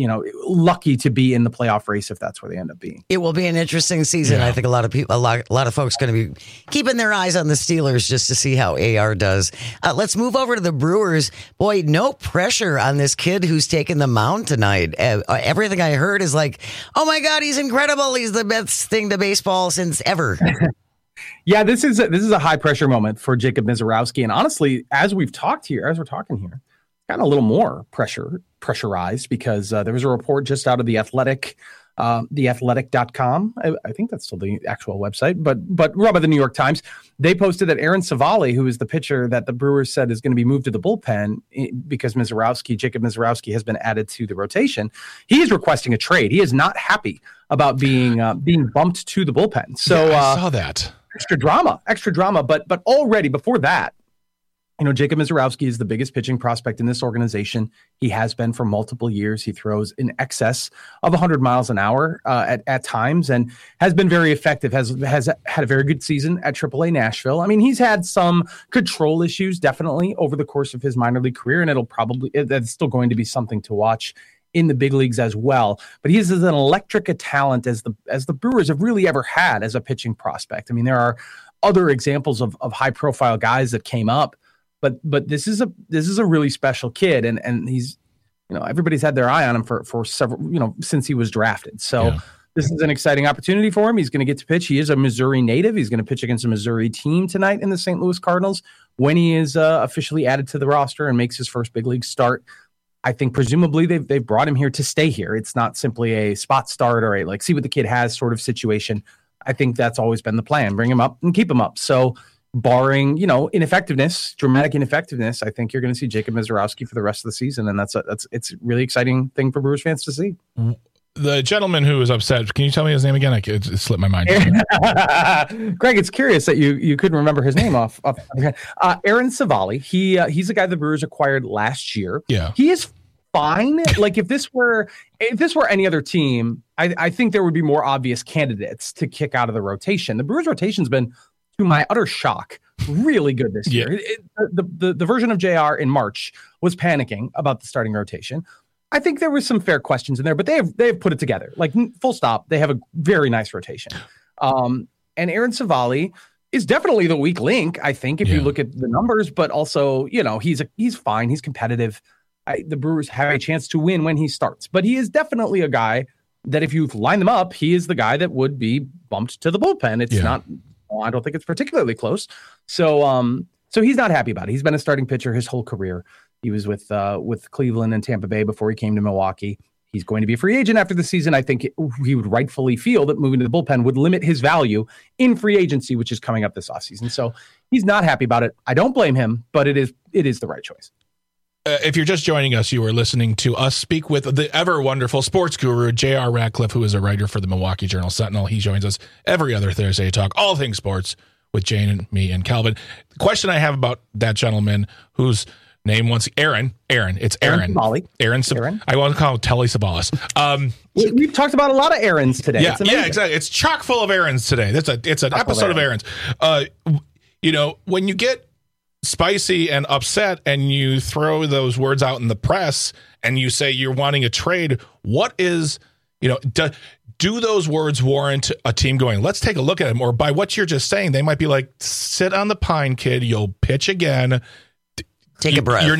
lucky to be in the playoff race if that's where they end up being. It will be an interesting season. Yeah. I think a lot of folks going to be keeping their eyes on the Steelers just to see how AR does. Let's move over to the Brewers. Boy, no pressure on this kid who's taken the mound tonight. Everything I heard is like, oh my God, he's incredible. He's the best thing to baseball since ever. Yeah, this is a high pressure moment for Jacob Misiorowski. And honestly, as we're talking here, got a little more pressurized because there was a report just out of The Athletic, theathletic.com. I think that's still the actual website, but run by the New York Times. They posted that Aaron Savali, who is the pitcher that the Brewers said is going to be moved to the bullpen because Jacob Misiorowski has been added to the rotation. He is requesting a trade. He is not happy about being bumped to the bullpen. So I saw that. Extra drama. But already before that, Jacob Misiorowski is the biggest pitching prospect in this organization. He has been for multiple years. He throws in excess of 100 miles an hour at times and has been very effective, has had a very good season at AAA Nashville. I mean, he's had some control issues definitely over the course of his minor league career, and that's still going to be something to watch in the big leagues as well. But he is as an electric a talent as the Brewers have really ever had as a pitching prospect. I mean, there are other examples of high profile guys that came up. But this is a really special kid, and he's, everybody's had their eye on him for several, since he was drafted. So This is an exciting opportunity for him. He's going to get to pitch. He is a Missouri native. He's going to pitch against a Missouri team tonight in the St. Louis Cardinals when he is officially added to the roster and makes his first big league start. I think presumably they've brought him here to stay here. It's not simply a spot start or a see what the kid has sort of situation. I think that's always been the plan. Bring him up and keep him up. So barring, dramatic ineffectiveness, I think you're going to see Jacob Misiorowski for the rest of the season. And it's a really exciting thing for Brewers fans to see. The gentleman who was upset, can you tell me his name again? It slipped my mind. Greg, it's curious that you couldn't remember his name off Aaron Savali. He's a guy the Brewers acquired last year. Yeah. He is fine. Like if this were any other team, I think there would be more obvious candidates to kick out of the rotation. The Brewers rotation's been, to my utter shock, really good this year. The version of JR in March was panicking about the starting rotation. I think there were some fair questions in there, but they have put it together. Like full stop. They have a very nice rotation. And Aaron Savali is definitely the weak link, I think, if you look at the numbers, but also, he's fine. He's competitive. The Brewers have a chance to win when he starts, but he is definitely a guy that if you line them up, he is the guy that would be bumped to the bullpen. It's not, I don't think it's particularly close. So he's not happy about it. He's been a starting pitcher his whole career. He was with Cleveland and Tampa Bay before he came to Milwaukee. He's going to be a free agent after the season. I think he would rightfully feel that moving to the bullpen would limit his value in free agency, which is coming up this offseason. So he's not happy about it. I don't blame him, but it is the right choice. If you're just joining us, you are listening to us speak with the ever wonderful sports guru, J.R. Radcliffe, who is a writer for the Milwaukee Journal-Sentinel. He joins us every other Thursday to talk all things sports with Jane and me and Calvin. The question I have about that gentleman whose name Aaron. It's Aaron. Aaron. I want to call him Telly Savalas. We've talked about a lot of Aarons today. Yeah, exactly. It's chock full of Aarons today. It's an episode of Aarons. When you get spicy and upset and you throw those words out in the press and you say you're wanting a trade, what is, do those words warrant a team going, let's take a look at him? Or by what you're just saying, they might be like, sit on the pine, kid. You'll pitch again. Take a breath.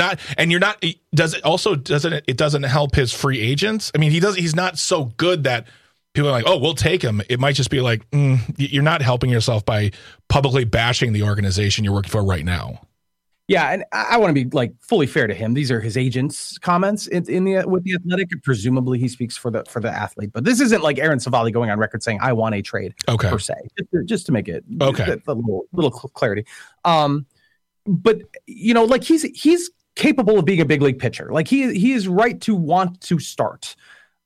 It doesn't help his free agents. I mean, he's not so good that people are like, oh, we'll take him. It might just be like, you're not helping yourself by publicly bashing the organization you're working for right now. Yeah, and I want to be like fully fair to him. These are his agent's comments with the Athletic. Presumably, he speaks for the athlete, but this isn't like Aaron Savali going on record saying I want a trade per se. Just to make it a little clarity. But like he's capable of being a big league pitcher. Like he is right to want to start.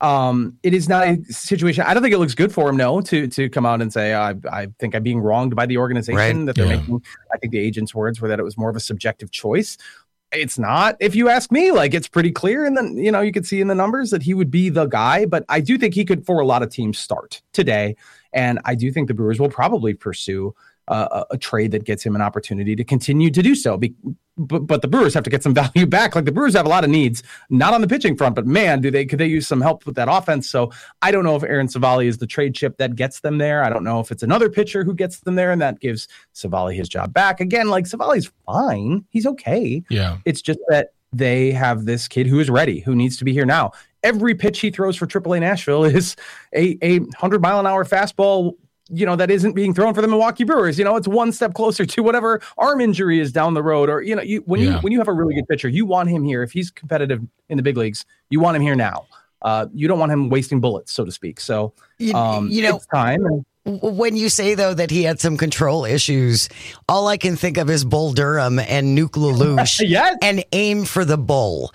It is not a situation. I don't think it looks good for him, to come out and say, I think I'm being wronged by the organization that they're making. I think the agent's words were that it was more of a subjective choice. It's not, if you ask me. Like, it's pretty clear. And then, you could see in the numbers that he would be the guy, but I do think he could, for a lot of teams, start today. And I do think the Brewers will probably pursue a trade that gets him an opportunity to continue to do so. But the Brewers have to get some value back. Like, the Brewers have a lot of needs, not on the pitching front, but man, could they use some help with that offense? So I don't know if Aaron Savali is the trade chip that gets them there. I don't know if it's another pitcher who gets them there and that gives Savali his job back. Again, like, Savali's fine. He's okay. Yeah. It's just that they have this kid who is ready, who needs to be here now. Every pitch he throws for AAA Nashville is a 100-mile-an-hour fastball, that isn't being thrown for the Milwaukee Brewers. It's one step closer to whatever arm injury is down the road. Or, when you have a really good pitcher, you want him here. If he's competitive in the big leagues, you want him here now. You don't want him wasting bullets, so to speak. So, it's time. When you say, though, that he had some control issues, all I can think of is Bull Durham and Nuke LaLoosh and aim for the bull.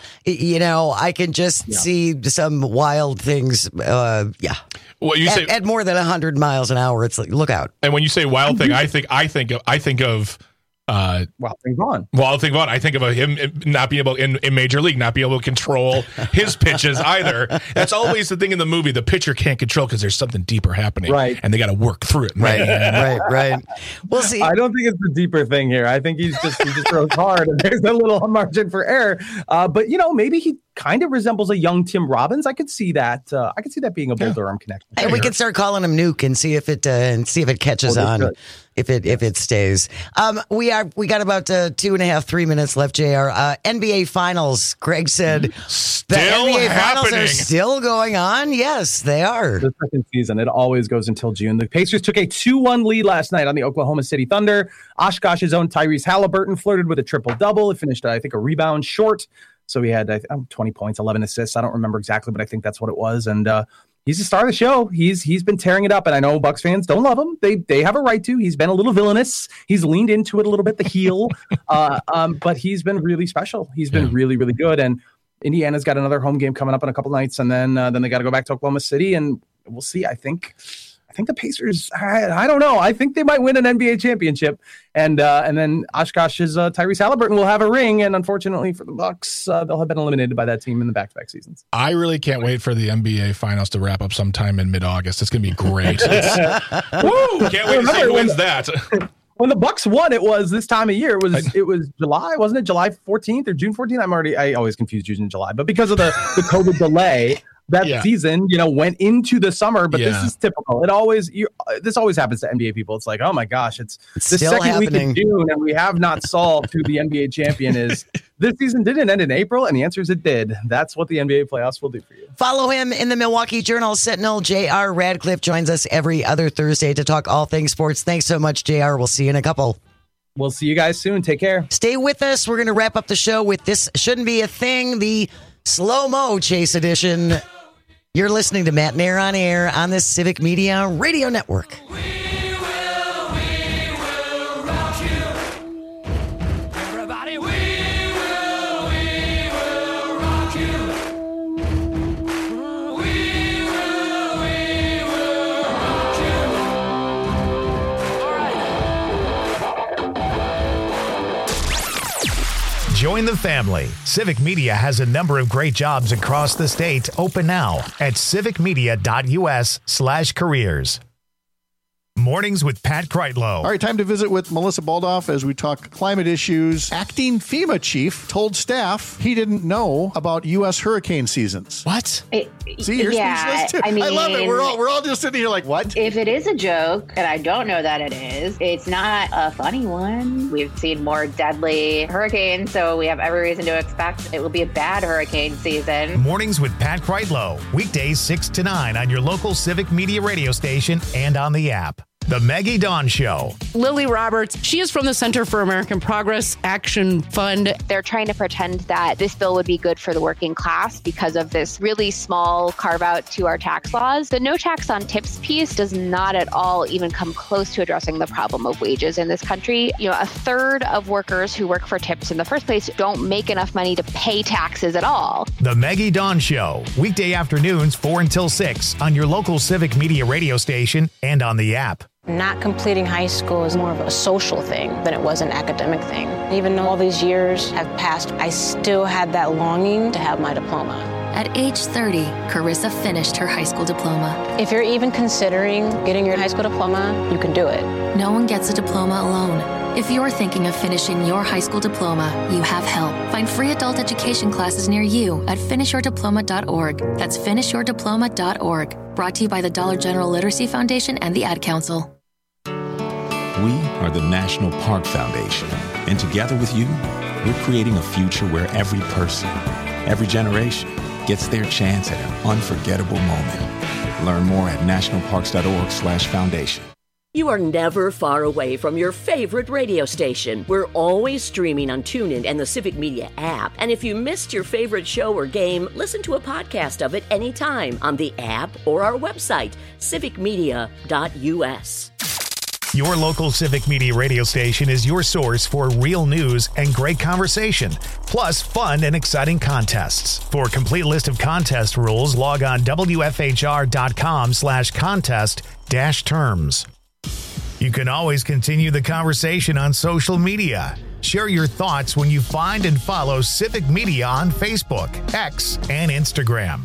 I can just see some wild things. Well, you say at more than 100 miles an hour, it's like, look out. And when you say wild thing, I think of Wild Thing Vaughn. I think of him not being able in Major League, not being able to control his pitches either. That's always the thing in the movie. The pitcher can't control because there's something deeper happening, right? And they got to work through it, right. We'll see. I don't think it's the deeper thing here. I think he just throws hard, and there's a little margin for error. But maybe he kind of resembles a young Tim Robbins. I could see that. I could see that being a Bull Durham connection. And we can start calling him Nuke and see if it catches on. If it stays. We got about 2.5-3 minutes left, JR. NBA Finals, Greg said the NBA Finals are still going on. Yes, they are. The second season, it always goes until June. The Pacers took a 2-1 lead last night on the Oklahoma City Thunder. Oshkosh's own Tyrese Halliburton flirted with a triple-double. It finished, I think, a rebound short. So he had 20 points, 11 assists. I don't remember exactly, but I think that's what it was. And he's the star of the show. He's been tearing it up, and I know Bucks fans don't love him. They have a right to. He's been a little villainous. He's leaned into it a little bit, the heel. But he's been really special. He's been really, really good. And Indiana's got another home game coming up in a couple nights, and then they got to go back to Oklahoma City, and we'll see. I think the Pacers, I don't know. I think they might win an NBA championship. And then Oshkosh's Tyrese Halliburton will have a ring. And unfortunately for the Bucks, they'll have been eliminated by that team in the back-to-back seasons. I really can't wait for the NBA Finals to wrap up sometime in mid-August. It's going to be great. Woo! Can't wait to see who wins that. When the Bucks won, it was this time of year. It was July, wasn't it? July 14th or June 14th? I always confuse June and July. But because of the COVID delay, that season, went into the summer, but this is typical. This always happens to NBA people. It's like, oh my gosh, it's the second week of June, and we have not solved who the NBA champion is. This season didn't end in April, and the answer is it did. That's what the NBA playoffs will do for you. Follow him in the Milwaukee Journal-Sentinel. J.R. Radcliffe joins us every other Thursday to talk all things sports. Thanks so much, J.R. We'll see you in a couple. We'll see you guys soon. Take care. Stay with us. We're going to wrap up the show with This Shouldn't Be a Thing, the slow-mo chase edition. You're listening to Matt Nair on Air on the Civic Media Radio Network. We will rock you. Everybody, we will rock you. We will rock you. All right. Join the family. Civic Media has a number of great jobs across the state open now at civicmedia.us/careers. Mornings with Pat Kreitlow. All right, time to visit with Melissa Baldoff as we talk climate issues. Acting FEMA chief told staff he didn't know about U.S. hurricane seasons. What? See, you're speechless too. I love it. We're all just sitting here like, what? If it is a joke, and I don't know that it is, it's not a funny one. We've seen more deadly hurricanes, so we have every reason to expect it will be a bad hurricane season. Mornings with Pat Kreitlow. Weekdays 6 to 9 on your local Civic Media radio station and on the app. The Maggie Dawn Show. Lily Roberts, she is from the Center for American Progress Action Fund. They're trying to pretend that this bill would be good for the working class because of this really small carve out to our tax laws. The no tax on tips piece does not at all even come close to addressing the problem of wages in this country. You know, a third of workers who work for tips in the first place don't make enough money to pay taxes at all. The Maggie Dawn Show. Weekday afternoons 4 until 6 on your local Civic Media radio station and on the app. Not completing high school is more of a social thing than it was an academic thing. Even though all these years have passed, I still had that longing to have my diploma. At age 30, Carissa finished her high school diploma. If you're even considering getting your high school diploma, you can do it. No one gets a diploma alone. If you're thinking of finishing your high school diploma, you have help. Find free adult education classes near you at finishyourdiploma.org. That's finishyourdiploma.org. Brought to you by the Dollar General Literacy Foundation and the Ad Council. We are the National Park Foundation, and together with you, we're creating a future where every person, every generation, gets their chance at an unforgettable moment. Learn more at nationalparks.org/foundation. You are never far away from your favorite radio station. We're always streaming on TuneIn and the Civic Media app. And if you missed your favorite show or game, listen to a podcast of it anytime on the app or our website, civicmedia.us. Your local Civic Media radio station is your source for real news and great conversation, plus fun and exciting contests. For a complete list of contest rules, log on wfhr.com/contest-terms. You can always continue the conversation on social media. Share your thoughts when you find and follow Civic Media on Facebook, X, and Instagram.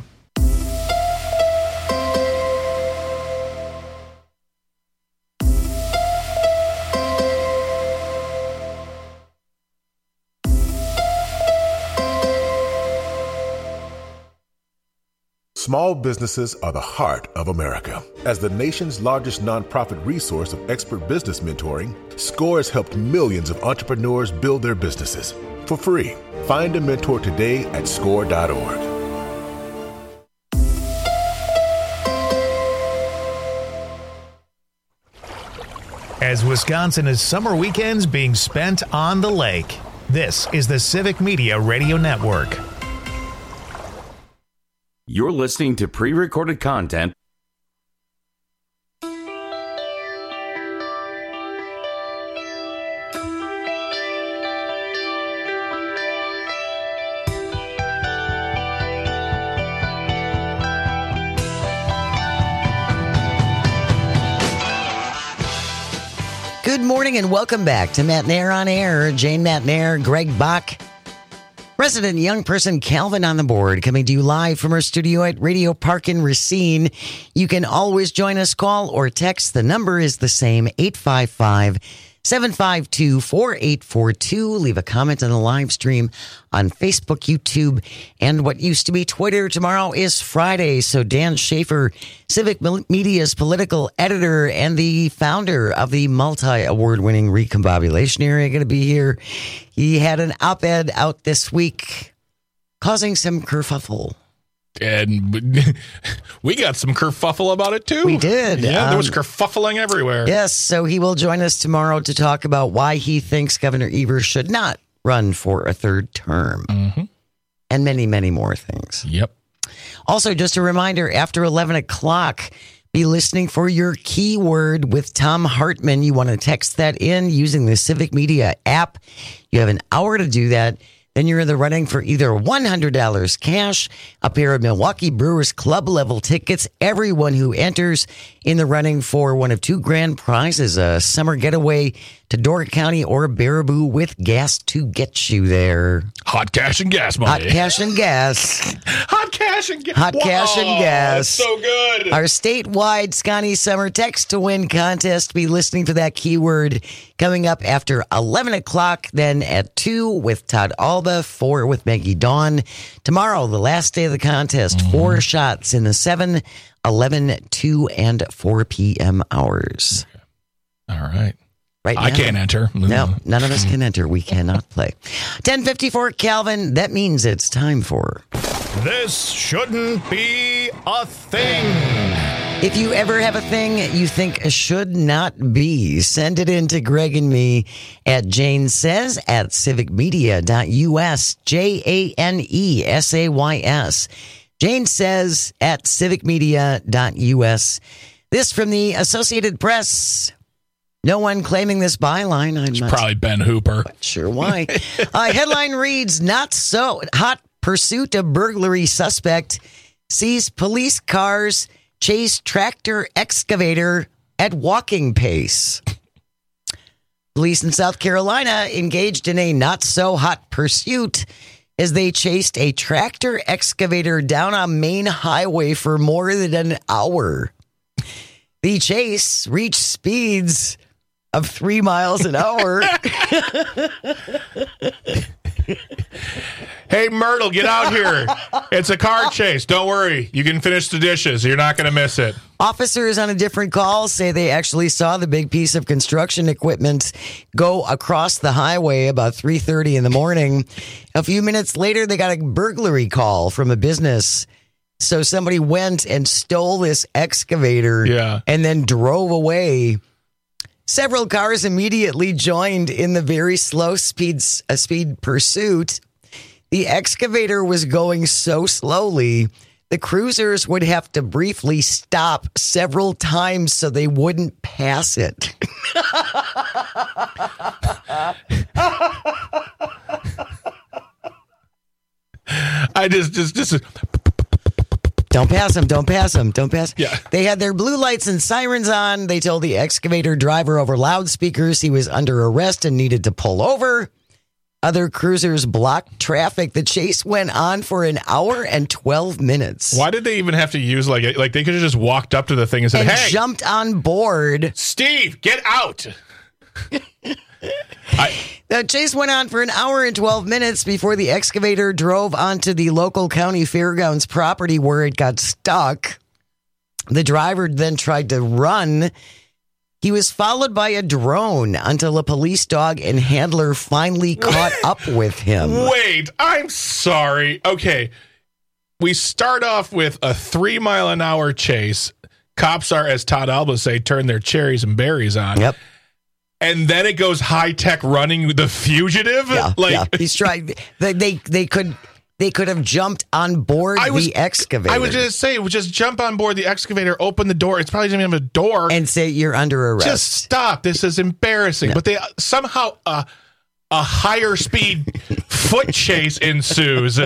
Small businesses are the heart of America. As the nation's largest nonprofit resource of expert business mentoring, SCORE has helped millions of entrepreneurs build their businesses for free. Find a mentor today at SCORE.org. As Wisconsin is summer weekends being spent on the lake, this is the Civic Media Radio Network. You're listening to pre-recorded content. Good morning and welcome back to Matt Nair on Air. Jane Matt Nair, Greg Bach, resident young person Calvin on the board, coming to you live from our studio at Radio Park in Racine. You can always join us, call or text. The number is the same, 855-752-4842. Leave a comment on the live stream on Facebook, YouTube, and what used to be Twitter. Tomorrow is Friday, so Dan Schaefer, Civic Media's political editor and the founder of the multi-award-winning Recombobulation Area, going to be here. He had an op-ed out this week causing some kerfuffle. And we got some kerfuffle about it, too. We did. Yeah, there was kerfuffling everywhere. Yes, so he will join us tomorrow to talk about why he thinks Governor Evers should not run for a third term. Mm-hmm. And many, many more things. Yep. Also, just a reminder, after 11 o'clock, be listening for your keyword with Tom Hartman. You want to text that in using the Civic Media app. You have an hour to do that. Then you're in the running for either $100 cash, a pair of Milwaukee Brewers Club level tickets. Everyone who enters in the running for one of two grand prizes, a summer getaway to Door County or Baraboo with gas to get you there. Hot cash and gas money. Hot cash and gas. Hot cash and gas. Hot cash and gas. So good. Our statewide Scotty Summer Text to Win contest. Be listening for that keyword coming up after 11 o'clock, then at 2 with Todd Alba, 4 with Maggie Dawn. Tomorrow, the last day of the contest, 4 shots in the 7, 11, 2, and 4 p.m. hours. Okay. All right. Right now, I can't enter. No, none of us can enter. We cannot play. 10:54, Calvin. That means it's time for... This shouldn't be a thing. If you ever have a thing you think should not be, send it in to Greg and me at janesays at civicmedia.us. JANESAYS. Jane says at civicmedia.us. This from the Associated Press. No one claiming this byline. It's probably Ben Hooper. Sure why. Headline reads, not so hot pursuit of burglary suspect sees police cars chase tractor excavator at walking pace. Police in South Carolina engaged in a not so hot pursuit as they chased a tractor excavator down a main highway for more than an hour. The chase reached speeds of 3 miles an hour. Hey, Myrtle, get out here. It's a car chase. Don't worry. You can finish the dishes. You're not going to miss it. Officers on a different call say they actually saw the big piece of construction equipment go across the highway about 3:30 in the morning. A few minutes later, they got a burglary call from a business. So somebody went and stole this excavator and then drove away. Several cars immediately joined in the very slow speed pursuit. The excavator was going so slowly, the cruisers would have to briefly stop several times so they wouldn't pass it. I just Don't pass them. Don't pass them. Don't pass. Yeah. They had their blue lights and sirens on. They told the excavator driver over loudspeakers he was under arrest and needed to pull over. Other cruisers blocked traffic. The chase went on for an hour and 12 minutes. Why did they even have to use like they could have just walked up to the thing and said, "Hey, jumped on board. Steve, get out." The chase went on for an hour and 12 minutes before the excavator drove onto the local county fairgrounds property where it got stuck. The driver then tried to run. He was followed by a drone until a police dog and handler finally caught up with him. Wait, I'm sorry. Okay. We start off with a 3 mile an hour chase. Cops are, as Todd Alba say, turn their cherries and berries on. Yep. And then it goes high tech running the fugitive. Yeah. He's trying. They could have jumped on board the excavator. I was just say, just jump on board the excavator, open the door. It's probably doesn't even have a door, and say you're under arrest. Just stop. This is embarrassing. No. But they somehow a higher speed foot chase ensues.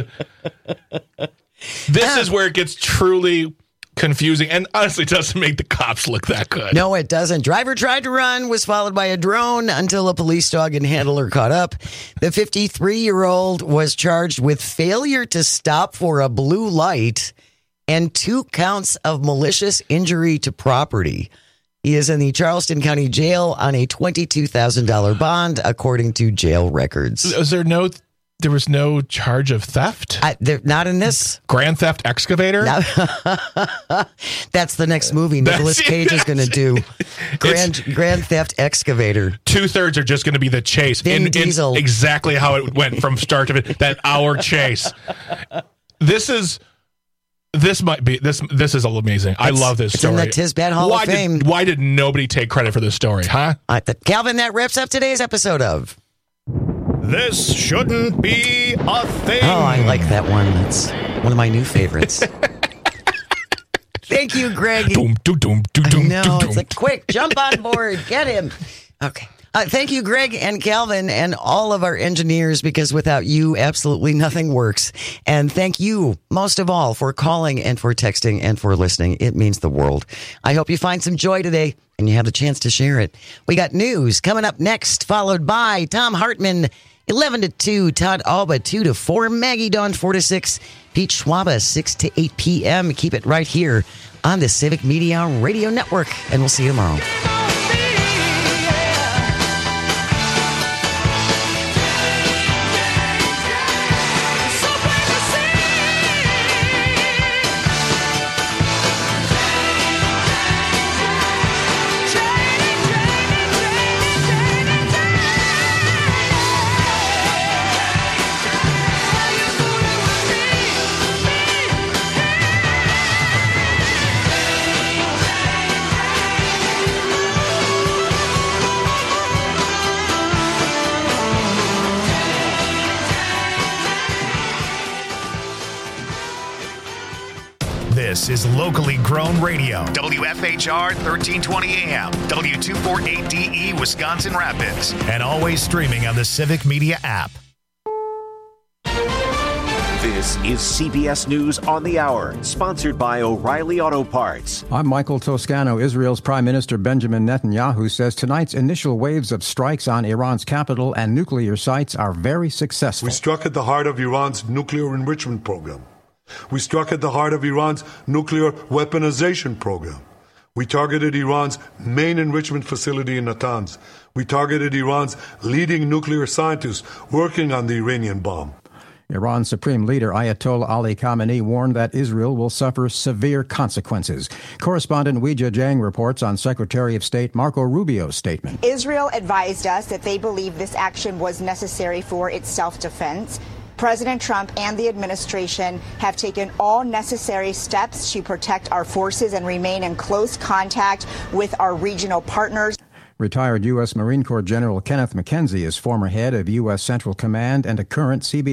This is where it gets truly confusing, and honestly doesn't make the cops look that good. No, it doesn't. Driver tried to run, was followed by a drone until a police dog and handler caught up. The 53-year-old was charged with failure to stop for a blue light and 2 counts of malicious injury to property. He is in the Charleston County Jail on a $22,000 bond, according to jail records. There was no charge of theft? Not in this. Grand Theft Excavator? No. That's the next movie Nicolas Cage is going to do. Grand Theft Excavator. 2/3 are just going to be the chase. Vin Diesel. Exactly how it went from start to finish. That hour chase. This is amazing. I love this story. It's in the Tisbat Hall of Fame. Why did nobody take credit for this story, huh? Calvin, that wraps up today's episode of This Shouldn't Be a Thing. Oh, I like that one. That's one of my new favorites. Thank you, Greg. It's like, quick, jump on board. Get him. Okay. Thank you, Greg and Calvin and all of our engineers, because without you, absolutely nothing works. And thank you, most of all, for calling and for texting and for listening. It means the world. I hope you find some joy today and you have the chance to share it. We got news coming up next, followed by Tom Hartman, 11 to 2, Todd Alba, 2 to 4, Maggie Dawn, 4 to 6, Pete Schwaba, 6 to 8 p.m. Keep it right here on the Civic Media Radio Network, and we'll see you tomorrow. This is locally grown radio. WFHR 1320 AM, W248DE Wisconsin Rapids, and always streaming on the Civic Media app. This is CBS News on the Hour, sponsored by O'Reilly Auto Parts. I'm Michael Toscano. Israel's Prime Minister Benjamin Netanyahu says tonight's initial waves of strikes on Iran's capital and nuclear sites are very successful. We struck at the heart of Iran's nuclear enrichment program. We struck at the heart of Iran's nuclear weaponization program. We targeted Iran's main enrichment facility in Natanz. We targeted Iran's leading nuclear scientists working on the Iranian bomb. Iran's Supreme Leader Ayatollah Ali Khamenei warned that Israel will suffer severe consequences. Correspondent Weijia Jiang reports on Secretary of State Marco Rubio's statement. Israel advised us that they believe this action was necessary for its self-defense. President Trump and the administration have taken all necessary steps to protect our forces and remain in close contact with our regional partners. Retired U.S. Marine Corps General Kenneth McKenzie is former head of U.S. Central Command and a current CBS